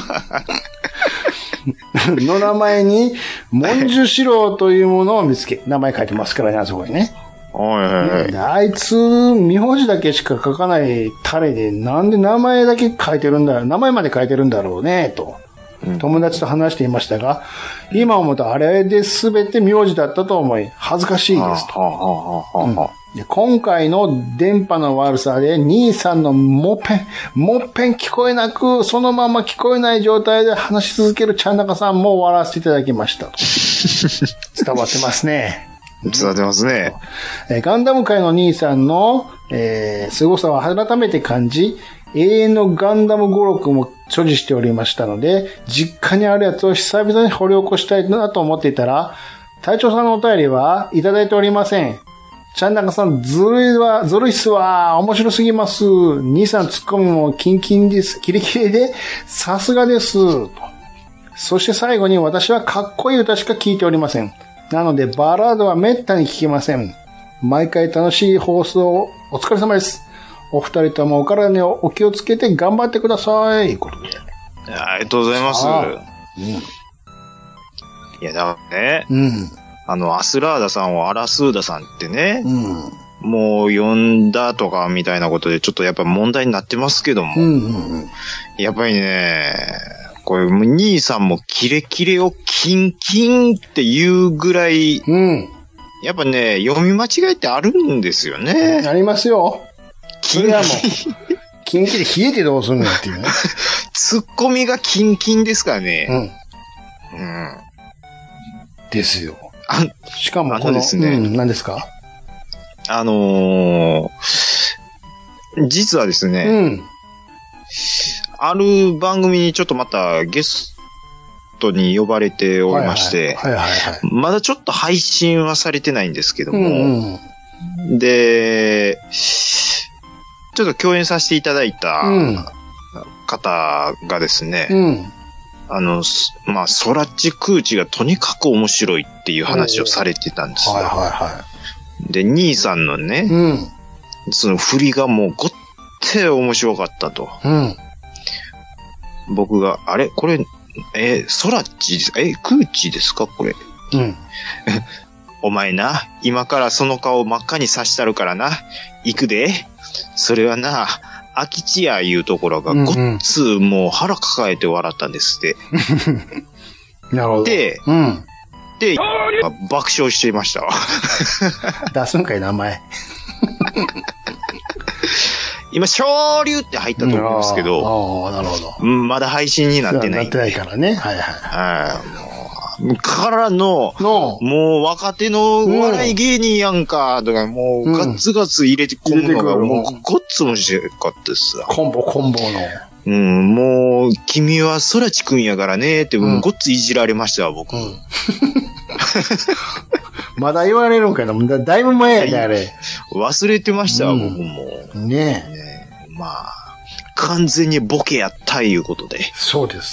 Speaker 1: の名前に、文殊四郎というものを見つけ、名前書いてますからね、あそこにね。
Speaker 3: はいはいはい。
Speaker 1: あいつ、名字だけしか書かないタレで、なんで名前だけ書いてるんだろう、名前まで書いてるんだろうね、と。友達と話していましたが、今思うとあれで全て名字だったと思い、恥ずかしいですと。うん、で今回の電波の悪さで、兄さんのもっぺん、もっぺん聞こえなく、そのまま聞こえない状態で話し続けるちゃんなかさんも笑わせていただきましたと。伝わってますね。
Speaker 3: 伝わってますね。
Speaker 1: えー、ガンダム界の兄さんの、えー、凄さは改めて感じ、永遠のガンダム語録も所持しておりましたので、実家にあるやつを久々に掘り起こしたいなと思っていたら、隊長さんのお便りはいただいておりません。ちゃんなかさん、ずるいわ、ずるいっすわ、面白すぎます。兄さんツッコミもキンキンです。キレキレで、さすがです。とそして最後に私はかっこいい歌しか聞いておりません。なので、バラードは滅多に聞けません。毎回楽しい放送、お疲れ様です。お二人ともお体にお気をつけて頑張ってください。ということで。
Speaker 3: ありがとうございます。うん、いや、だからね。
Speaker 1: うん。
Speaker 3: あの、アスラーダさんをアラスーダさんってね。
Speaker 1: うん。
Speaker 3: もう呼んだとかみたいなことでちょっとやっぱ問題になってますけども。
Speaker 1: うんうんうん、
Speaker 3: やっぱりね、これ、兄さんもキレキレをキンキンって言うぐらい、
Speaker 1: うん。
Speaker 3: やっぱね、読み間違いってあるんですよね。
Speaker 1: ありますよ。
Speaker 3: キンキン。
Speaker 1: キンキンで冷えてどうすんのっていうね。
Speaker 3: ツッコミがキンキンですからね。
Speaker 1: うん。
Speaker 3: うん。
Speaker 1: ですよ。
Speaker 3: あ、
Speaker 1: しかもこの、
Speaker 3: ですね。
Speaker 1: うん、何ですか？
Speaker 3: あのー、 実はですね、
Speaker 1: うん。
Speaker 3: ある番組にちょっとまたゲストに呼ばれておりまして、
Speaker 1: はいはいはいはい、
Speaker 3: まだちょっと配信はされてないんですけども、
Speaker 1: うんうん、で、
Speaker 3: ちょっと共演させていただいた方がですね、うん、あの、まあ、ソラッチ空知がとにかく面白いっていう話をされてたんですよ。はいはいはい。で、兄さんのね、うん、その振りがもうごって面白かったと。うん、僕が、あれこれ、えー、ソラッチですかえ、空知ですかこれ。うん。お前な、今からその顔真っ赤に刺したるからな。行くで。それはな、空き地やいうところがごっつもう腹抱えて笑ったんですって。
Speaker 1: なるほど。
Speaker 3: で、うん。で、爆笑していました。
Speaker 1: 出すんかい、名前。
Speaker 3: 今、昇竜って入ったと思うんですけど、
Speaker 1: ああ、なるほど。
Speaker 3: まだ配信になってない。
Speaker 1: なってないからね。はいはい。
Speaker 3: はい。もうからの、のもう若手の笑い芸人やんか、とか、もうガッツガツ入れて込むのが、もうごっつ面白かったですわ。
Speaker 1: コンボ、コンボの。
Speaker 3: うん、もう、君は空知くんやからね、って、もうごっついじられましたわ、僕。うん、
Speaker 1: まだ言われるんかな、だ, だいぶ前やで、あれ。
Speaker 3: 忘れてましたわ、うん、僕も。
Speaker 1: ねえ。
Speaker 3: ねまあ、完全にボケやったいうことで。
Speaker 1: そうです。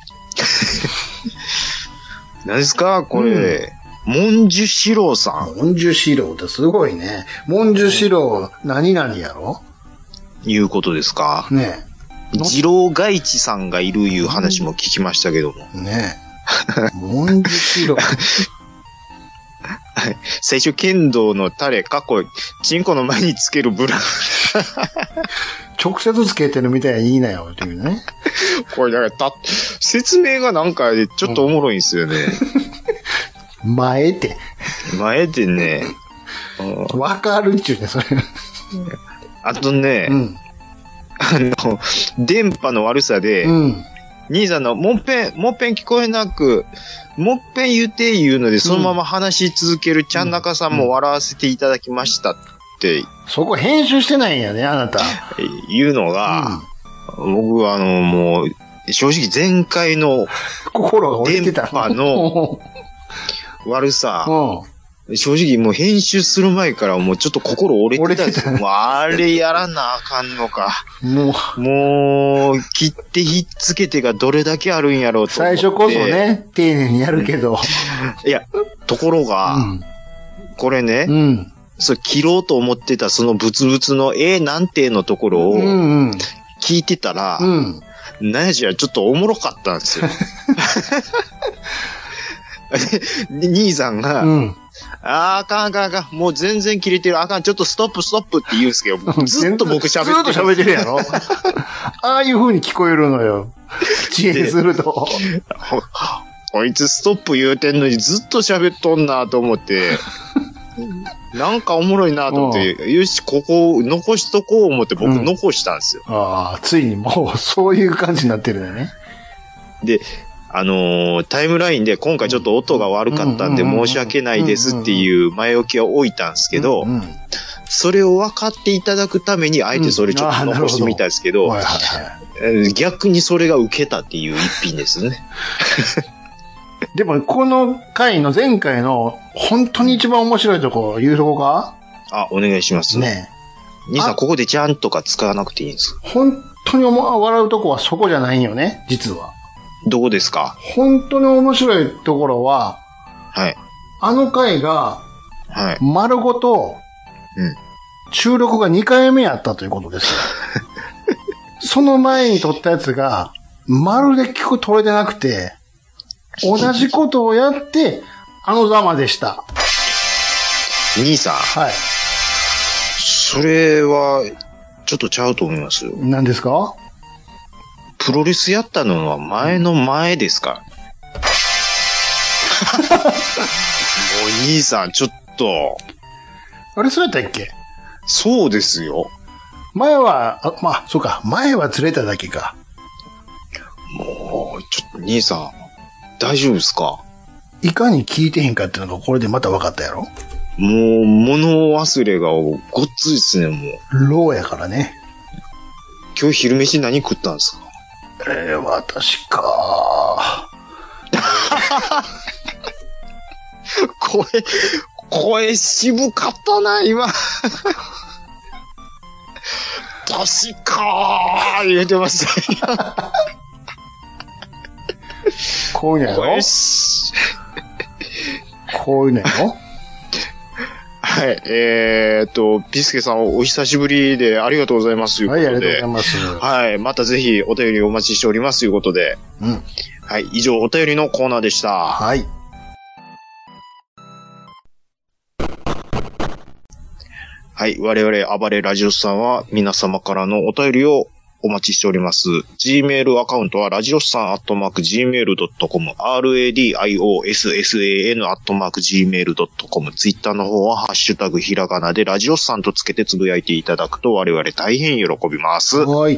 Speaker 3: 何ですかこれ、うん、文殊四郎さん。
Speaker 1: 文殊四郎ってすごいね。文殊四郎、何々やろ
Speaker 3: いうことですかねえ。二郎外地さんがいるいう話も聞きましたけども。
Speaker 1: ねえ。文殊四郎。
Speaker 3: 最初、剣道のタレ、過去、チンコの前につけるブラ。
Speaker 1: 直接つけてるみたいにいいなよ、っていうね。
Speaker 3: これ、だから、た、説明がなんか、ちょっとおもろいんですよね。
Speaker 1: うん、前って。
Speaker 3: 前ってね。
Speaker 1: わかるっちゅうね、それ。
Speaker 3: あとね、うん、あの、電波の悪さで、うん、兄さんの、もっぺん、もっぺん聞こえなく、もっぺん言うて言うので、そのまま話し続けるちゃんなかさんも笑わせていただきましたって。うん、
Speaker 1: そこ編集してないんやね、あなた。
Speaker 3: 言うのが、うん、僕はあの、もう、正直前回の、
Speaker 1: 心が折れてた。
Speaker 3: 電波の悪さ、正直もう編集する前からもうちょっと心折れてたんですよ。もうあれやらなあかんのか。もう。もう、切ってひっつけてがどれだけあるんやろうと思って。
Speaker 1: 最初こそね、丁寧にやるけど。
Speaker 3: いや、ところが、うん、これね、うん、そう切ろうと思ってたそのブツブツのえーなんてのところを聞いてたら、うん、何やしらちょっとおもろかったんですよ。で、兄さんが、うんあー、あかんあかんあかん。もう全然切れてる。あかん。ちょっとストップストップって言うんですけど、ずっと僕喋ってる。
Speaker 1: ずっと喋ってるやろああいう風に聞こえるのよ。遅延すると。
Speaker 3: こいつストップ言うてんのにずっと喋っとんなと思って、なんかおもろいなと思って、よし、ここ残しとこう思って僕残したんですよ。
Speaker 1: うん、ああ、ついにもうそういう感じになってるね。
Speaker 3: で、あのー、タイムラインで今回ちょっと音が悪かったんで申し訳ないですっていう前置きを置いたんですけど、それを分かっていただくためにあえてそれちょっと残してみたんですけど、逆にそれが受けたっていう一品ですね。
Speaker 1: でもこの回の前回の本当に一番面白いとこ言うとこか？
Speaker 3: あ、お願いします。ねえ。兄さんここでジャンとか使わなくていいんですか？
Speaker 1: 本当に笑うとこはそこじゃないんよね、実は。
Speaker 3: どこですか？
Speaker 1: 本当に面白いところは、はい。あの回が、はい。丸ごと、うん。収録がにかいめやったということですよ。その前に撮ったやつが、まるで聞く取れてなくて、同じことをやって、あのざまでした。
Speaker 3: 兄さん。はい。それは、ちょっとちゃうと思いますよ。
Speaker 1: 何ですか？
Speaker 3: プロレスやったのは前の前ですか？もう兄さん、ちょっと。
Speaker 1: あれ、そうやったっけ？
Speaker 3: そうですよ。
Speaker 1: 前は、あ、まあ、そうか。前はずれただけか。
Speaker 3: もう、ちょっと兄さん、大丈夫ですか？
Speaker 1: いかに聞いてへんかっていうのがこれでまた分かったやろ？
Speaker 3: もう、物忘れがごっついですね、もう。
Speaker 1: ローやからね。
Speaker 3: 今日昼飯何食ったんですか？
Speaker 1: えー、私か。
Speaker 3: 声、声渋かったな、今。確かー言うてました。
Speaker 1: こういうのやろ？こういうのやろ？
Speaker 3: はい。えーっと、ピスケさんお久しぶりでありがとうございます。
Speaker 1: はい、ありがとうございます。
Speaker 3: はい。またぜひお便りお待ちしておりますということで。
Speaker 1: うん。
Speaker 3: はい。以上、お便りのコーナーでした。
Speaker 1: はい。
Speaker 3: はい。我々、暴れラジオスさんは皆様からのお便りをお待ちしております。Gmail アカウントはラジオスさんアットマーク ジーメールドットコム、ラディオス アットマーク ジーメールドットコム、Twitter の方はハッシュタグひらがなでラジオスさんとつけてつぶやいていただくと我々大変喜びます。
Speaker 1: はい。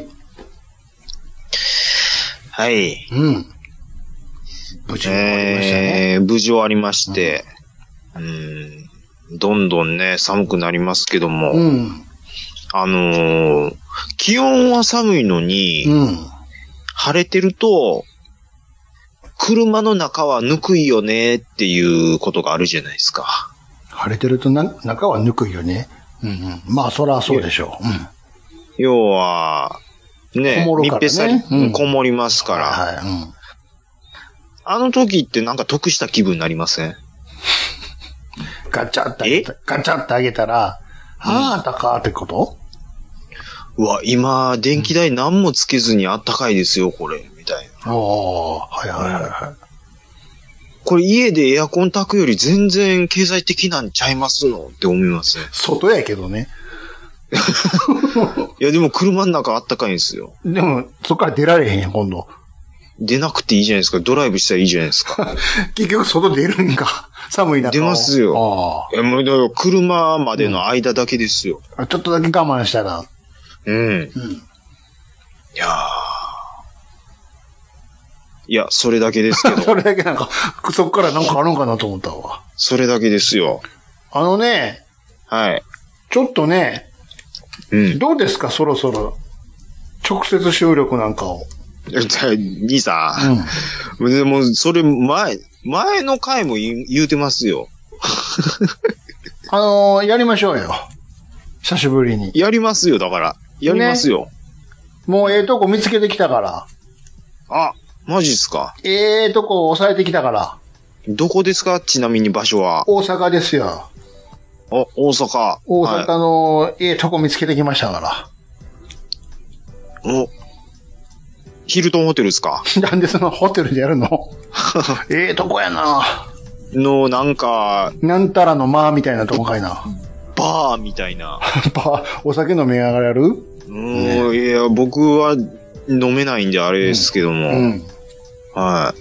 Speaker 3: はい。
Speaker 1: うん。無事終わりましたね。
Speaker 3: えー、無事終わりまして、うん、うんどんどんね、寒くなりますけども、うん、あのー、気温は寒いのに、うん、晴れてると、車の中はぬくいよねっていうことがあるじゃないですか。
Speaker 1: 晴れてるとな中はぬくいよね。うんうん、まあ、そらそうでしょう。うん、
Speaker 3: 要は、ね、
Speaker 1: こもるからね。
Speaker 3: 密閉され、うん、こもりますから、
Speaker 1: はいはいうん。あ
Speaker 3: の時ってなんか得した気分になりません？
Speaker 1: ガチャってあげた、ガチャってあげたら、ああ、たかってこと？
Speaker 3: うわ、今、電気代何もつけずにあったかいですよ、これ、みたいな。
Speaker 1: ああ、はいはいはいはい。
Speaker 3: これ家でエアコン炊くより全然経済的なんちゃいますのって思いますね。
Speaker 1: 外やけどね。
Speaker 3: いや、でも車の中あったかいんですよ。
Speaker 1: でも、そこから出られへんやん、今度。
Speaker 3: 出なくていいじゃないですか。ドライブしたらいいじゃないですか。
Speaker 1: 結局外出るんか。寒い中。
Speaker 3: 出ますよ。ああ。もうだから車までの間だけですよ、
Speaker 1: うん。ちょっとだけ我慢したら。
Speaker 3: うん。うん。いやー。いや、それだけですけど。
Speaker 1: それだけなんか、そっからなんかあるんかなと思ったわ。
Speaker 3: それだけですよ。
Speaker 1: あのね。
Speaker 3: はい。
Speaker 1: ちょっとね。うん。どうですか、そろそろ。直接収録なんかを。
Speaker 3: 兄さん。うん。でも、それ前、前の回も言う、言うてますよ。
Speaker 1: あのー、やりましょうよ。久しぶりに。
Speaker 3: やりますよ、だから。やりますよ。ね、
Speaker 1: もうええとこ見つけてきたから。
Speaker 3: あ、マジっすか。
Speaker 1: ええとこ抑えてきたから。
Speaker 3: どこですか？ちなみに場所は。
Speaker 1: 大阪ですよ。
Speaker 3: お、大阪。
Speaker 1: 大阪のええとこ見つけてきましたから。
Speaker 3: お。ヒルトンホテルですか？
Speaker 1: なんでそのホテルでやるの？ええとこやな。
Speaker 3: の、なんか。
Speaker 1: なんたらのまあみたいなとこかいな。
Speaker 3: バーみたいな。
Speaker 1: バー、お酒飲みながらやる？
Speaker 3: うん、ね、いや、僕は飲めないんであれですけども。うんうん、はい。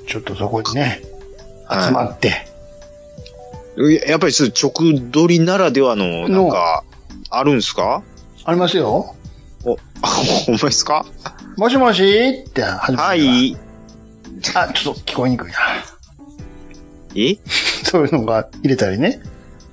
Speaker 1: ちょっとそこにね、集まって。
Speaker 3: はい、やっぱり直撮りならではの、なんか、あるんすか？あ
Speaker 1: りますよ。
Speaker 3: お、あ、ほんまですか？
Speaker 1: もしもしって始まる。
Speaker 3: はい。
Speaker 1: あ、ちょっと聞こえにくいな。
Speaker 3: え？
Speaker 1: そういうのが入れたりね。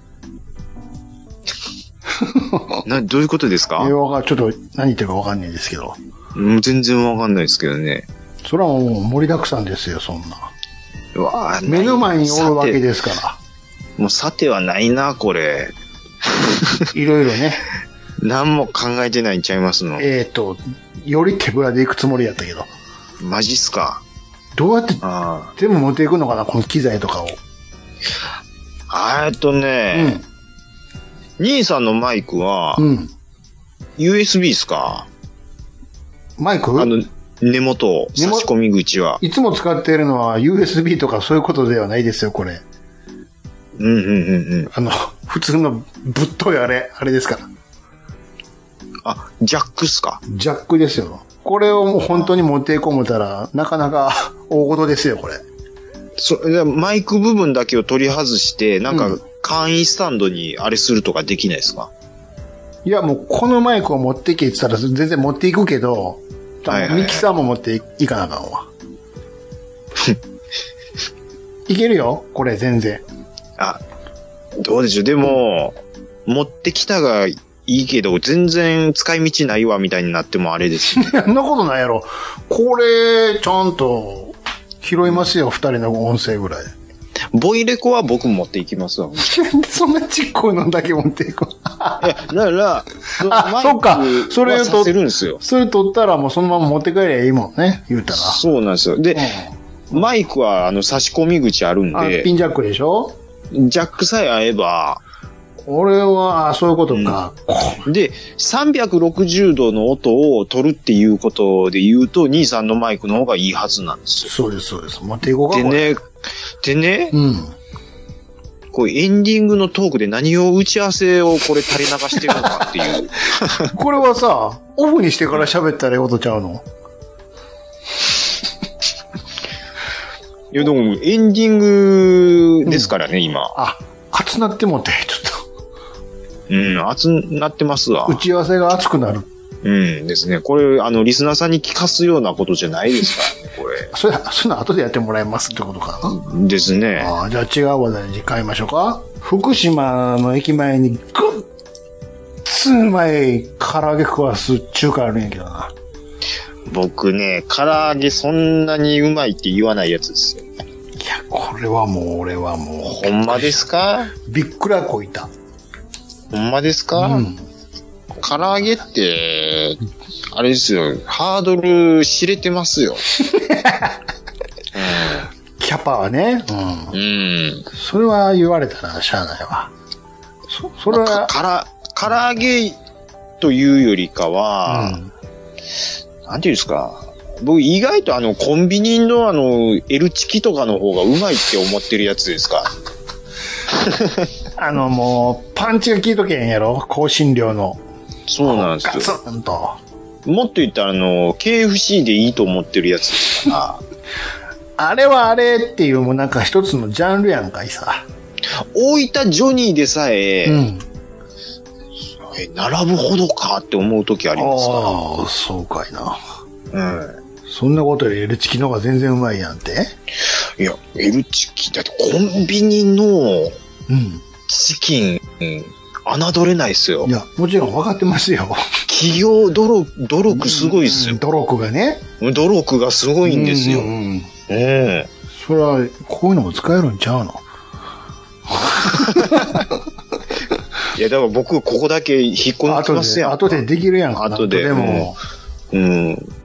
Speaker 3: な、どういうことですか？
Speaker 1: いや、わか、ちょっと何言ってるかわかんないですけど。
Speaker 3: うん、全然わかんないですけどね。
Speaker 1: それはもう盛りだくさんですよ、そんな。
Speaker 3: うわ
Speaker 1: 目の前におるわけですから。
Speaker 3: もうさてはないな、これ。
Speaker 1: いろいろね。
Speaker 3: 何も考えてないんちゃいますの？
Speaker 1: えっと、より手ぶらで行くつもりやったけど。
Speaker 3: マジっすか？
Speaker 1: どうやって全部持っていくのかな、この機材とかを。
Speaker 3: えっとね、うん、兄さんのマイクは、うん、ユーエスビー っすか？
Speaker 1: マイク？
Speaker 3: あの、根元、差し込み口は。
Speaker 1: いつも使っているのは ユーエスビー とかそういうことではないですよ、これ。
Speaker 3: うんうんうんうん。
Speaker 1: あの、普通のぶっといあれ、あれですから。
Speaker 3: あ、ジャックっすか？
Speaker 1: ジャックですよ。これをもう本当に持っていこうたら、なかなか大事ですよ、これ。
Speaker 3: そマイク部分だけを取り外して、なんか、簡易スタンドにあれするとかできないですか？
Speaker 1: うん、いや、もうこのマイクを持っていけって言ったら全然持っていくけど、はいはいはい、ミキサーも持っていかなあかんわ。いけるよ、これ全然。
Speaker 3: あ、 どうでしょう。でも、持ってきたがいいけど、全然使い道ないわ、みたいになってもあれです。
Speaker 1: そんなことないやろ。これ、ちゃんと、拾いますよ、二人の音声ぐらい。
Speaker 3: ボイレコは僕持っていきますわ。
Speaker 1: そんなちっこいのだけ持っていく。い
Speaker 3: や、だから、
Speaker 1: あ、そっか。それを
Speaker 3: 取ってるんですよ。
Speaker 1: それ取ったらもうそのまま持って帰りゃいいもんね、言うたら。
Speaker 3: そうなんですよ。で、うん、マイクはあの差し込み口あるんで。
Speaker 1: ピンジャックでしょ？
Speaker 3: ジャックさえ合えば。
Speaker 1: 俺は、あ、そういうことか、
Speaker 3: うん。で、さんびゃくろくじゅうどの音を取るっていうことで言うと、兄さんのマイクの方がいいはずなんですよ。
Speaker 1: そうです、そうです。持っていこうか。
Speaker 3: でね、でね、
Speaker 1: うん。
Speaker 3: こうエンディングのトークで何を打ち合わせをこれ垂れ流してるのかっていう。
Speaker 1: これはさ、オフにしてから喋ったらええことちゃうの？
Speaker 3: いや、でもエンディングですからね、うん、今。
Speaker 1: あ、熱なってもって、ちょっと。
Speaker 3: うん、熱なってますわ。
Speaker 1: 打ち合わせが熱くなる。
Speaker 3: うんですね。これ、あの、リスナーさんに聞かすようなことじゃないですからね、これ。
Speaker 1: それ、そんな後でやってもらいますってことかな。
Speaker 3: ですね。
Speaker 1: ああ、じゃあ違う話題に変えましょうか。福島の駅前にぐっつうまい唐揚げ食わす中華あるんやけどな。
Speaker 3: 僕ね、唐揚げそんなにうまいって言わないやつですよ。い
Speaker 1: や、これはもう、俺はもう。
Speaker 3: ほんまですか？
Speaker 1: びっくらこいた。
Speaker 3: ほんまですか？うん。唐揚げって、あれですよ、ハードル知れてますよ。うん、
Speaker 1: キャパはね。
Speaker 3: うん。うん。
Speaker 1: それは言われたらしゃあないわ。そ、それは。
Speaker 3: から唐揚げというよりかは、うん、なんていうんですか。僕意外とあのコンビニのあの L チキとかの方がうまいって思ってるやつですか。
Speaker 1: あのもうパンチが効いとけへんやろ、香辛料の。
Speaker 3: そうなんですよ。
Speaker 1: ガツンと。
Speaker 3: もっと言ったらあの ケーエフシー でいいと思ってるやつですから。
Speaker 1: あれはあれっていうもうなんか一つのジャンルやんかいさ。
Speaker 3: 大分ジョニーでさえ、うん、え並ぶほどかって思う時ありますから。
Speaker 1: ああ、そうかいな。
Speaker 3: うん。
Speaker 1: そんなことより L チキの方が全然うまいやんって。
Speaker 3: いや、L チキだってコンビニのチキン、うん、侮れないっすよ。
Speaker 1: いや、もちろん分かってますよ。
Speaker 3: 企業努力、努力すごいっすよ。
Speaker 1: 努力がね。
Speaker 3: 努力がすごいんですよ。うん、うん。ええ。
Speaker 1: それは、こういうのも使えるんちゃうの？
Speaker 3: いや、だから僕、ここだけ引っ込んできますやん。
Speaker 1: 後で、後でできるやんか。
Speaker 3: 後で。でも、うん。